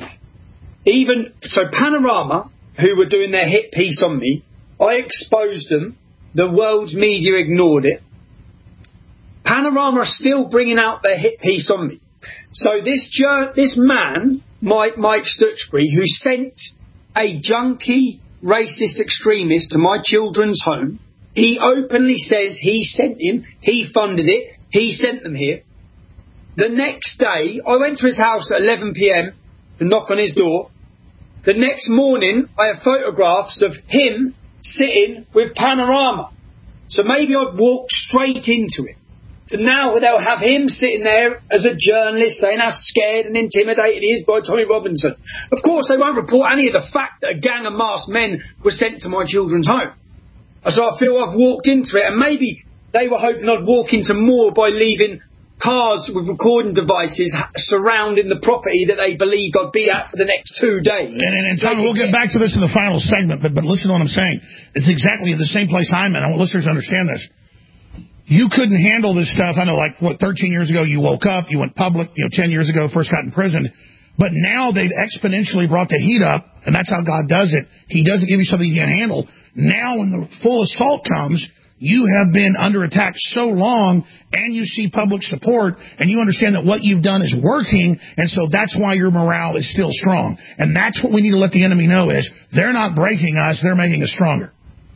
even, so Panorama, who were doing their hit piece on me, I exposed them. The world's media ignored it. Panorama are still bringing out their hit piece on me. So this jur- this man, Mike, Mike Stuchbury, who sent a junkie, racist extremist to my children's home, he openly says he sent him, he funded it, he sent them here. The next day, I went to his house at eleven p.m. to knock on his door. The next morning, I have photographs of him sitting with Panorama. So maybe I'd walk straight into it. So now they'll have him sitting there as a journalist saying how scared and intimidated he is by Tommy Robinson. Of course, they won't report any of the fact that a gang of masked men were sent to my children's home. So I feel I've walked into it, and maybe they were hoping I'd walk into more by leaving cars with recording devices surrounding the property that they believed I'd be at for the next two days. And, and, and Tommy, we'll get back to this in the final segment, but, but listen to what I'm saying. It's exactly the same place I'm in. I want listeners to understand this. You couldn't handle this stuff. I know, like, what, thirteen years ago you woke up, you went public, you know, ten years ago first got in prison. But now they've exponentially brought the heat up, and that's how God does it. He doesn't give you something you can't handle. Now when the full assault comes, you have been under attack so long, and you see public support, and you understand that what you've done is working, and so that's why your morale is still strong. And that's what we need to let the enemy know is they're not breaking us, they're making us stronger.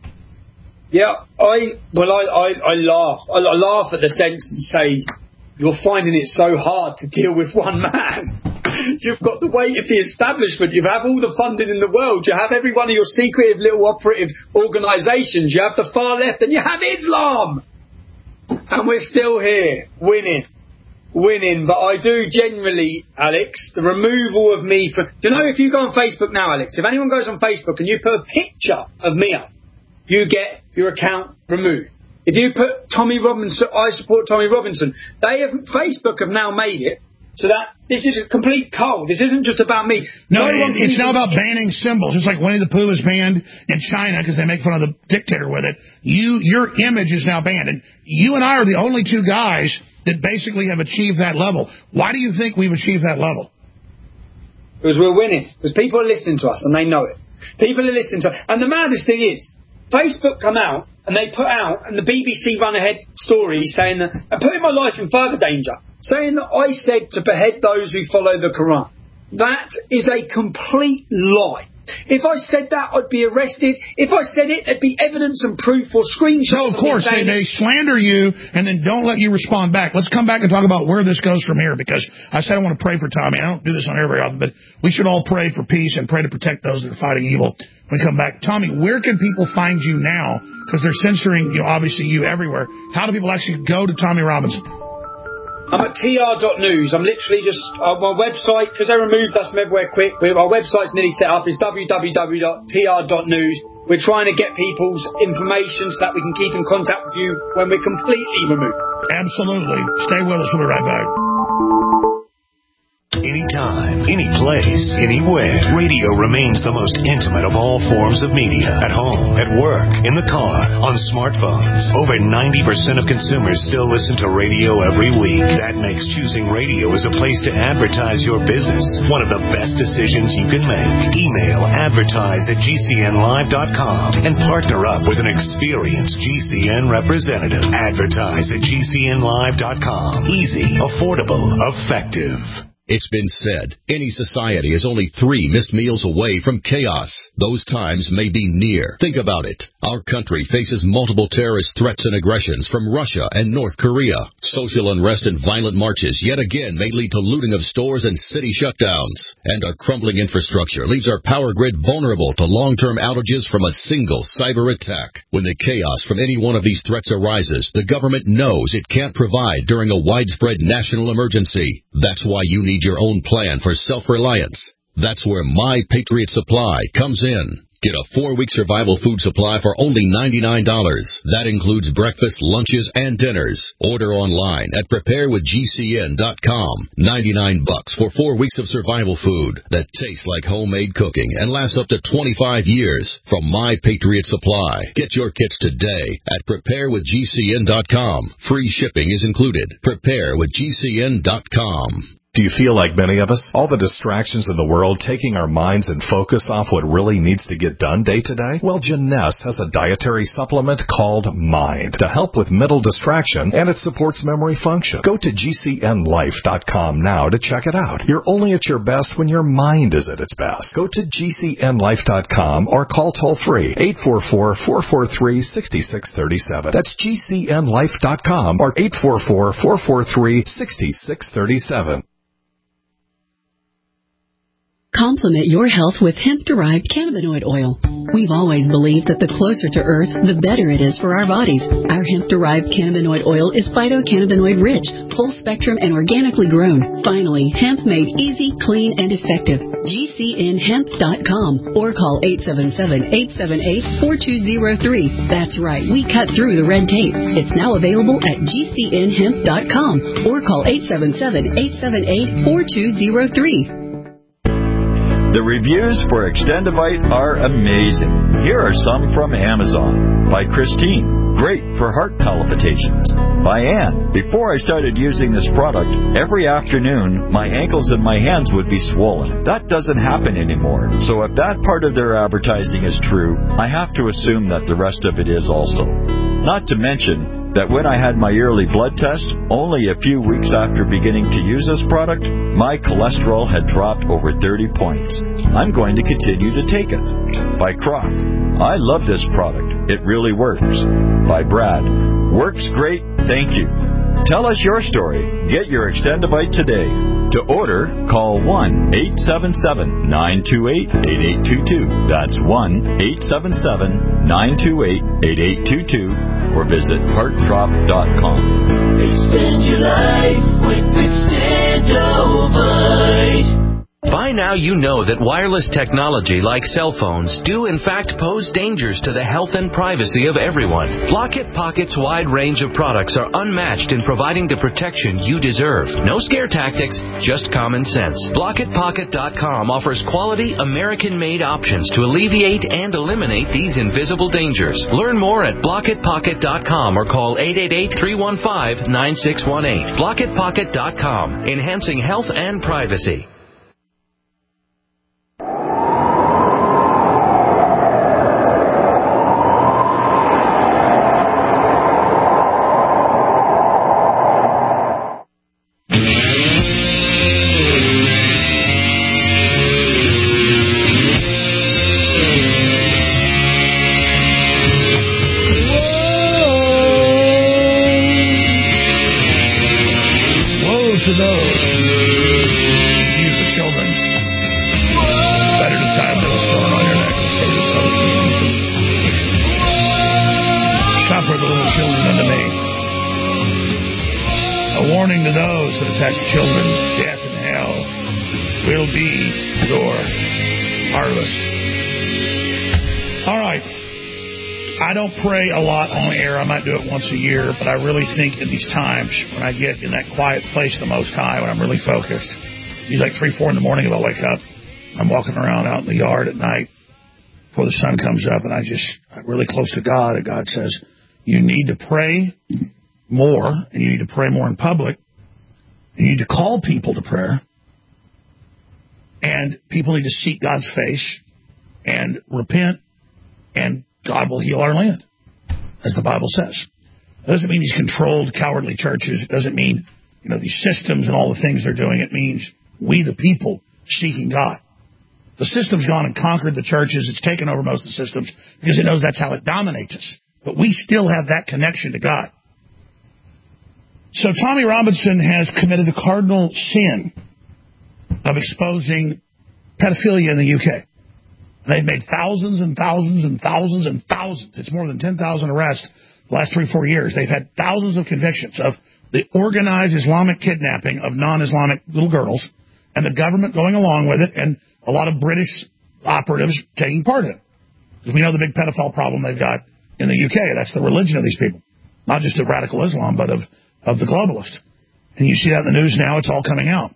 Yeah, I well, I, I, I laugh. I, I laugh at the sense and say, you're finding it so hard to deal with one man. You've got the weight of the establishment. You have all the funding in the world. You have every one of your secretive little operative organisations. You have the far left and you have Islam. And we're still here, winning. Winning. But I do generally, Alex, the removal of me from... Do you know, if you go on Facebook now, Alex, if anyone goes on Facebook and you put a picture of me up, you get your account removed. If you put Tommy Robinson, I support Tommy Robinson, they have, Facebook have now made it so that this is a complete cult. This isn't just about me. No, no it, it's now about banning symbols. Just like Winnie the Pooh is banned in China because they make fun of the dictator with it. You, your image is now banned. And you and I are the only two guys that basically have achieved that level. Why do you think we've achieved that level? Because we're winning. Because people are listening to us and they know it. People are listening to us. And the maddest thing is, Facebook come out and they put out, and the B B C run ahead story saying that, and putting my life in further danger, saying that I said to behead those who follow the Quran. That is a complete lie. If I said that, I'd be arrested. If I said it, there'd be evidence and proof or screenshots. So, of course, they, they slander you and then don't let you respond back. Let's come back and talk about where this goes from here, because I said I want to pray for Tommy. I don't do this on air very often, but we should all pray for peace and pray to protect those that are fighting evil. When we come back, Tommy, where can people find you now? Because they're censoring, you know, obviously you everywhere. How do people actually go to Tommy Robinson? I'm at T R dot news. I'm literally just on uh, my website, because they removed us from everywhere quick. Our website's nearly set up. It's w w w dot t r dot news. We're trying to get people's information so that we can keep in contact with you when we're completely removed. Absolutely. Stay with us. We'll be right back. Anytime, any place, anywhere. Radio remains the most intimate of all forms of media. At home, at work, in the car, on smartphones. Over ninety percent of consumers still listen to radio every week. That makes choosing radio as a place to advertise your business one of the best decisions you can make. Email advertise at g c n live dot com and partner up with an experienced G C N representative. Advertise at g c n live dot com. Easy, affordable, effective. It's been said, any society is only three missed meals away from chaos. Those times may be near. Think about it. Our country faces multiple terrorist threats and aggressions from Russia and North Korea. Social unrest and violent marches yet again may lead to looting of stores and city shutdowns. And our crumbling infrastructure leaves our power grid vulnerable to long-term outages from a single cyber attack. When the chaos from any one of these threats arises, the government knows it can't provide during a widespread national emergency. That's why you need your own plan for self-reliance. That's where My Patriot Supply comes in. Get a four-week survival food supply for only ninety-nine dollars. That includes breakfast, lunches, and dinners. Order online at prepare with G C N dot com. ninety-nine bucks for four weeks of survival food that tastes like homemade cooking and lasts up to twenty-five years from My Patriot Supply. Get your kits today at prepare with G C N dot com. Free shipping is included. prepare with G C N dot com. Do you feel like many of us? All the distractions in the world taking our minds and focus off what really needs to get done day to day? Well, Jeunesse has a dietary supplement called Mind to help with mental distraction, and it supports memory function. Go to G C N life dot com now to check it out. You're only at your best when your mind is at its best. Go to G C N life dot com or call toll-free eight four four, four four three, six six three seven. That's G C N life dot com or eight four four, four four three, six six three seven. Complement your health with hemp-derived cannabinoid oil. We've always believed that the closer to Earth, the better it is for our bodies. Our hemp-derived cannabinoid oil is phytocannabinoid-rich, full-spectrum, and organically grown. Finally, hemp made easy, clean, and effective. G C N hemp dot com or call eight seven seven, eight seven eight, four two zero three. That's right, we cut through the red tape. It's now available at G C N hemp dot com or call eight seven seven, eight seven eight, four two zero three. The reviews for Extendivite are amazing. Here are some from Amazon. By Christine. Great for heart palpitations. By Ann. Before I started using this product, every afternoon my ankles and my hands would be swollen. That doesn't happen anymore. So if that part of their advertising is true, I have to assume that the rest of it is also. Not to mention that when I had my yearly blood test, only a few weeks after beginning to use this product, my cholesterol had dropped over thirty points. I'm going to continue to take it. By Croc. I love this product. It really works. By Brad. Works great. Thank you. Tell us your story. Get your Extendivite today. To order, call one eight seven seven, nine two eight, eight eight two two. That's one eight seven seven, nine two eight, eight eight two two. Or visit heart drop dot com. Extend your life with Extendivite. By now you know that wireless technology like cell phones do in fact pose dangers to the health and privacy of everyone. Blockit Pocket's wide range of products are unmatched in providing the protection you deserve. No scare tactics, just common sense. Blockit Pocket dot com offers quality American-made options to alleviate and eliminate these invisible dangers. Learn more at Blockit Pocket dot com or call eight eight eight, three one five, nine six one eight. Blockit Pocket dot com, enhancing health and privacy. Children, death and hell will be your harvest. All right. I don't pray a lot on air. I might do it once a year, but I really think in these times when I get in that quiet place the Most High, when I'm really focused, usually like three, four in the morning if I wake up, I'm walking around out in the yard at night before the sun comes up, and I just, I'm really close to God, and God says, you need to pray more, and you need to pray more in public. You need to call people to prayer, and people need to seek God's face and repent, and God will heal our land, as the Bible says. It doesn't mean these controlled, cowardly churches. It doesn't mean, you know, these systems and all the things they're doing. It means we, the people, seeking God. The system's gone and conquered the churches. It's taken over most of the systems because it knows that's how it dominates us. But we still have that connection to God. So Tommy Robinson has committed the cardinal sin of exposing pedophilia in the U K. They've made thousands and thousands and thousands and thousands. It's more than ten thousand arrests the last three, four years. They've had thousands of convictions of the organized Islamic kidnapping of non-Islamic little girls, and the government going along with it, and a lot of British operatives taking part in it. Because we know the big pedophile problem they've got in the U K. That's the religion of these people. Not just of radical Islam, but of, of the globalists. And you see that in the news now, it's all coming out.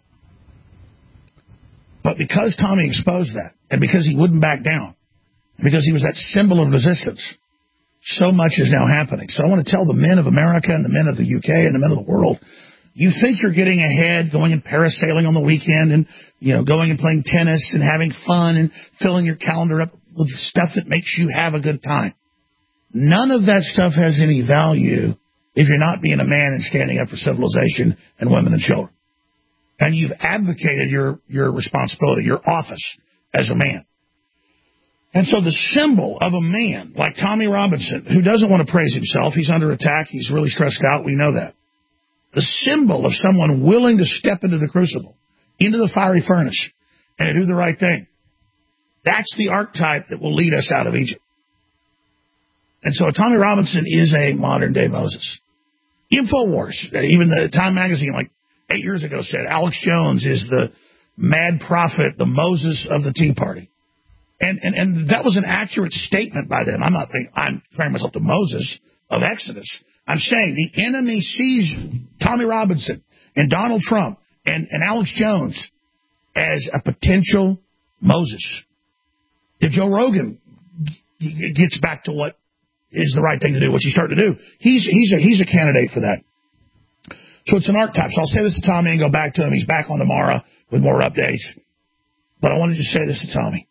But because Tommy exposed that, and because he wouldn't back down, because he was that symbol of resistance, so much is now happening. So I want to tell the men of America and the men of the U K and the men of the world, you think you're getting ahead, going and parasailing on the weekend and, you know, going and playing tennis and having fun and filling your calendar up with stuff that makes you have a good time. None of that stuff has any value if you're not being a man and standing up for civilization and women and children. And you've advocated your, your responsibility, your office as a man. And so the symbol of a man like Tommy Robinson, who doesn't want to praise himself, he's under attack, he's really stressed out, we know that. The symbol of someone willing to step into the crucible, into the fiery furnace, and to do the right thing. That's the archetype that will lead us out of Egypt. And so Tommy Robinson is a modern-day Moses. InfoWars, even the Time magazine, like eight years ago, said Alex Jones is the mad prophet, the Moses of the Tea Party. And, and, and that was an accurate statement by them. I'm not being, I'm comparing myself to Moses of Exodus. I'm saying the enemy sees Tommy Robinson and Donald Trump and, and Alex Jones as a potential Moses. If Joe Rogan gets back to what is the right thing to do, what he's starting to do, he's, he's, a, he's a candidate for that. So it's an archetype. So I'll say this to Tommy and go back to him. He's back on tomorrow with more updates. But I wanted to say this to Tommy.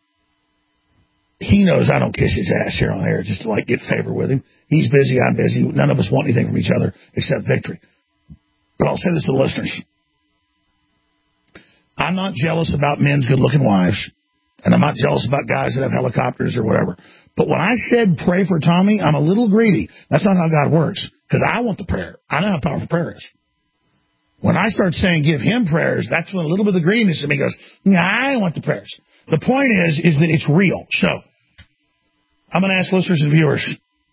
He knows I don't kiss his ass here on air just to, like, get favor with him. He's busy, I'm busy. None of us want anything from each other except victory. But I'll say this to the listeners. I'm not jealous about men's good-looking wives, and I'm not jealous about guys that have helicopters or whatever. But when I said pray for Tommy, I'm a little greedy. That's not how God works, because I want the prayer. I know how powerful prayer is. When I start saying give him prayers, that's when a little bit of the greediness in me goes, nah, I want the prayers. The point is, is that it's real. So, I'm going to ask listeners and viewers,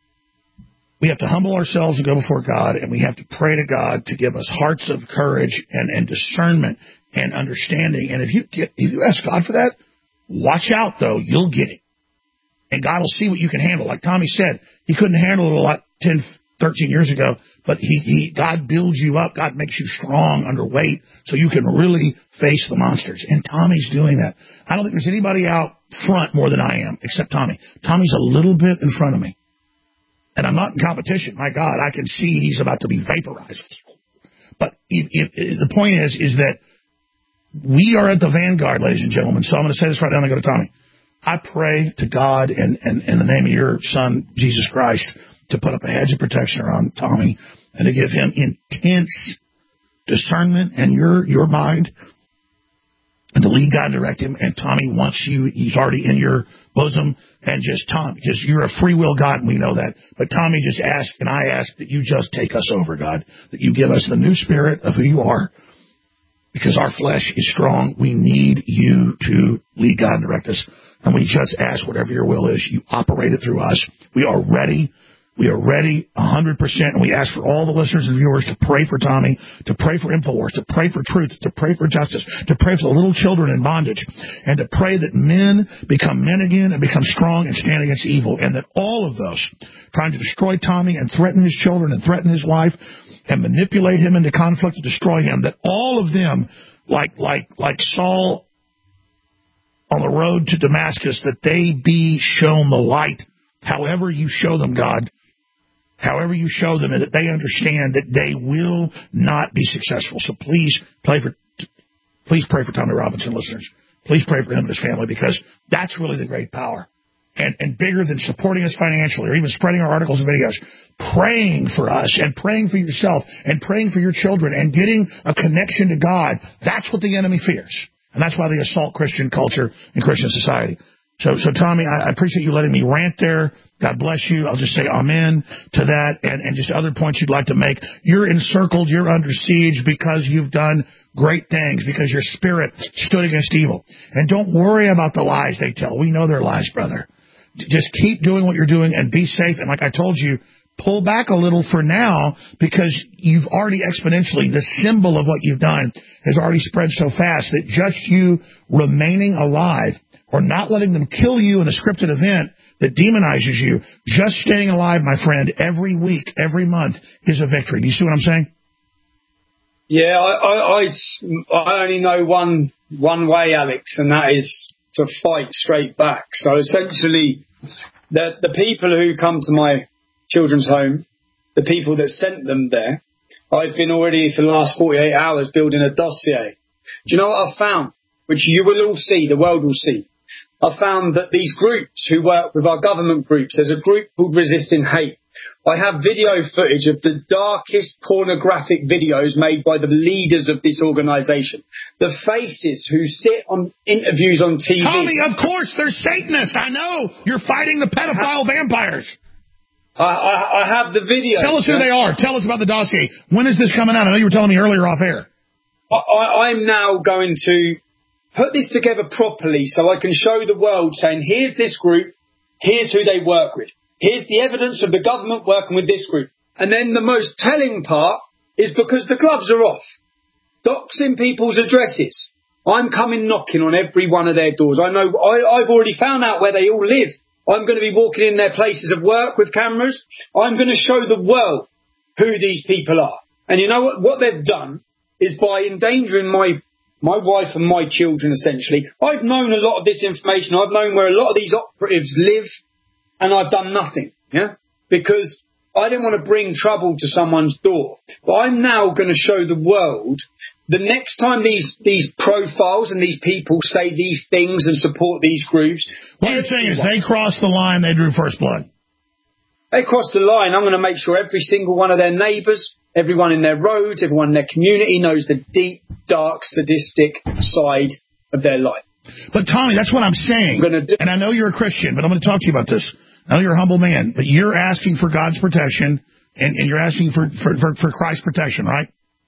we have to humble ourselves and go before God, and we have to pray to God to give us hearts of courage and, and discernment and understanding. And if you get, if you ask God for that, watch out, though, you'll get it. And God will see what you can handle. Like Tommy said, he couldn't handle it a lot ten, thirteen years ago, but he, he, God builds you up. God makes you strong under weight so you can really face the monsters. And Tommy's doing that. I don't think there's anybody out front more than I am, except Tommy. Tommy's a little bit in front of me. And I'm not in competition. My God, I can see he's about to be vaporized. But if, if, if, the point is, is that we are at the vanguard, ladies and gentlemen. So I'm going to say this right now and I go to Tommy. I pray to God in, in, in the name of your son, Jesus Christ, to put up a hedge of protection around Tommy and to give him intense discernment and your your mind and to lead God and direct him. And Tommy wants you. He's already in your bosom. And just Tommy, because you're a free will God, and we know that. But Tommy just asked, and I ask that you just take us over, God, that you give us the new spirit of who you are, because our flesh is strong. We need you to lead God and direct us. And we just ask whatever your will is, you operate it through us. We are ready. We are ready one hundred percent, and we ask for all the listeners and viewers to pray for Tommy, to pray for InfoWars, to pray for truth, to pray for justice, to pray for the little children in bondage, and to pray that men become men again and become strong and stand against evil, and that all of those trying to destroy Tommy and threaten his children and threaten his wife and manipulate him into conflict to destroy him, that all of them, like like like Saul on the road to Damascus, that they be shown the light, however you show them, God. However you show them, and that they understand that they will not be successful. So please pray for, please pray for Tommy Robinson, listeners. Please pray for him and his family, because that's really the great power. And, and bigger than supporting us financially or even spreading our articles and videos, praying for us and praying for yourself and praying for your children and getting a connection to God. That's what the enemy fears. And that's why they assault Christian culture and Christian society. So, so Tommy, I, I appreciate you letting me rant there. God bless you. I'll just say amen to that, and, and just other points you'd like to make. You're encircled. You're under siege because you've done great things, because your spirit stood against evil. And don't worry about the lies they tell. We know they're lies, brother. Just keep doing what you're doing and be safe. And like I told you, pull back a little for now, because you've already exponentially, the symbol of what you've done has already spread so fast that just you remaining alive or not letting them kill you in a scripted event that demonizes you. Just staying alive, my friend, every week, every month is a victory. Do you see what I'm saying? Yeah, I, I, I, I only know one one way, Alex, and that is to fight straight back. So essentially, the the people who come to my children's home, the people that sent them there, I've been already for the last forty-eight hours building a dossier. Do you know what I've found? Which you will all see, the world will see. I found that these groups who work with our government groups, there's a group called Resisting Hate. I have video footage of the darkest pornographic videos made by the leaders of this organisation. The faces who sit on interviews on T V. Tommy, of course, they're Satanists. I know. You're fighting the pedophile vampires. I, I, I have the video. Tell us who they are. Tell us about the dossier. When is this coming out? I know you were telling me earlier off air. I, I, I'm now going to put this together properly so I can show the world saying, here's this group, here's who they work with. Here's the evidence of the government working with this group. And then the most telling part is because the gloves are off. Doxing people's addresses. I'm coming knocking on every one of their doors. I know, I, I've already found out where they all live. I'm going to be walking in their places of work with cameras. I'm going to show the world who these people are. And you know what? What they've done is by endangering my my wife and my children, essentially. I've known a lot of this information. I've known where a lot of these operatives live, and I've done nothing, yeah? Because I didn't want to bring trouble to someone's door. But I'm now going to show the world the next time these, these profiles and these people say these things and support these groups. What you're saying is they crossed the line, they drew first blood. They crossed the line. I'm going to make sure every single one of their neighbours, everyone in their roads, everyone in their community knows the deep, dark, sadistic side of their life. But, Tommy, that's what I'm saying. I'm do- and I know you're a Christian, but I'm going to talk to you about this. I know you're a humble man, but you're asking for God's protection, and, and you're asking for, for, for, for Christ's protection, right?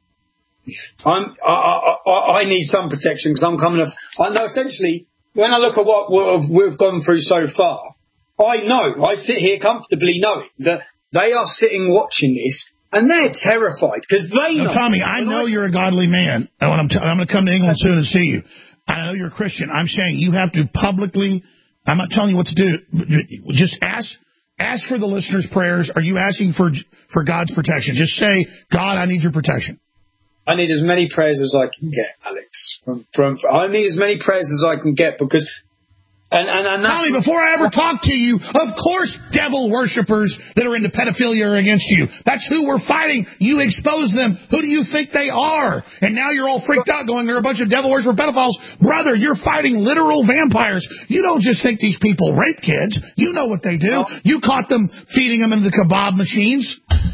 I'm, I, I, I need some protection because I'm coming. To, I know essentially when I look at what we've gone through so far, I know I sit here comfortably knowing that they are sitting watching this and they're terrified because they know. Now, Tommy, I know I, you're a godly man, and when I'm, t- I'm going to come to England soon and see you. I know you're a Christian. I'm saying you have to publicly. I'm not telling you what to do. Just ask. Ask for the listeners' prayers. Are you asking for for God's protection? Just say, God, I need your protection. I need as many prayers as I can get, Alex. From, from, I need as many prayers as I can get because... And, and, and that's Tommy, before I ever talk to you, of course devil worshippers that are into pedophilia are against you. That's who we're fighting. You expose them. Who do you think they are? And now you're all freaked out going, they're a bunch of devil worshipper pedophiles. Brother, you're fighting literal vampires. You don't just think these people rape kids. You know what they do. You caught them feeding them into the kebab machines.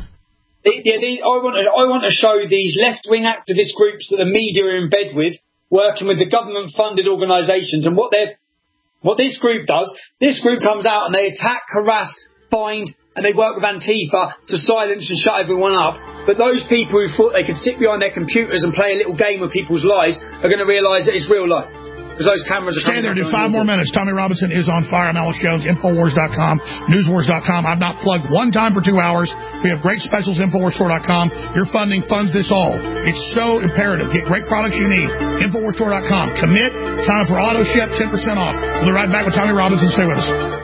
The, the, the, I, want to, I want to show these left-wing activist groups that the media are in bed with, working with the government-funded organisations, and what they're, what this group does, this group comes out and they attack, harass, find, and they work with Antifa to silence and shut everyone up. But those people who thought they could sit behind their computers and play a little game with people's lives are going to realise that it's real life. Because those cameras are Stay there, dude. Five more minutes. Tommy Robinson is on fire. I'm Alex Jones, Infowars dot com, Newswars dot com. I've not plugged one time for two hours. We have great specials, Infowars Store dot com. Your funding funds this all. It's so imperative. Get great products you need. Infowars Store dot com. Commit. Sign up for auto ship, ten percent off. We'll be right back with Tommy Robinson. Stay with us.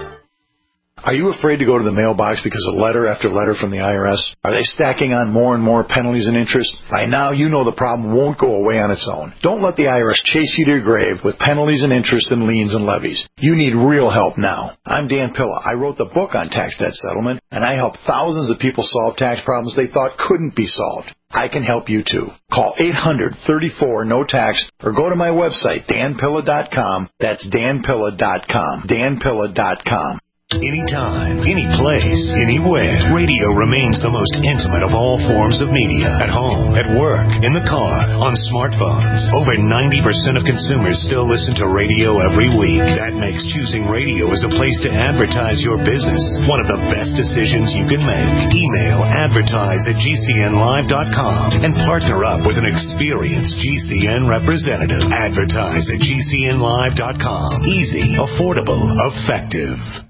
Are you afraid to go to the mailbox because of letter after letter from the I R S? Are they stacking on more and more penalties and interest? By now, you know the problem won't go away on its own. Don't let the I R S chase you to your grave with penalties and interest and liens and levies. You need real help now. I'm Dan Pilla. I wrote the book on tax debt settlement, and I help thousands of people solve tax problems they thought couldn't be solved. I can help you too. Call eight hundred, thirty-four, no tax or go to my website, dan pilla dot com. That's dan pilla dot com. dan pilla dot com. Anytime, any place, anywhere. Radio remains the most intimate of all forms of media. At home, at work, in the car, on smartphones. Over ninety percent of consumers still listen to radio every week. That makes choosing radio as a place to advertise your business one of the best decisions you can make. Email advertise at g c n live dot com and partner up with an experienced G C N representative. Advertise at g c n live dot com. Easy, affordable, effective.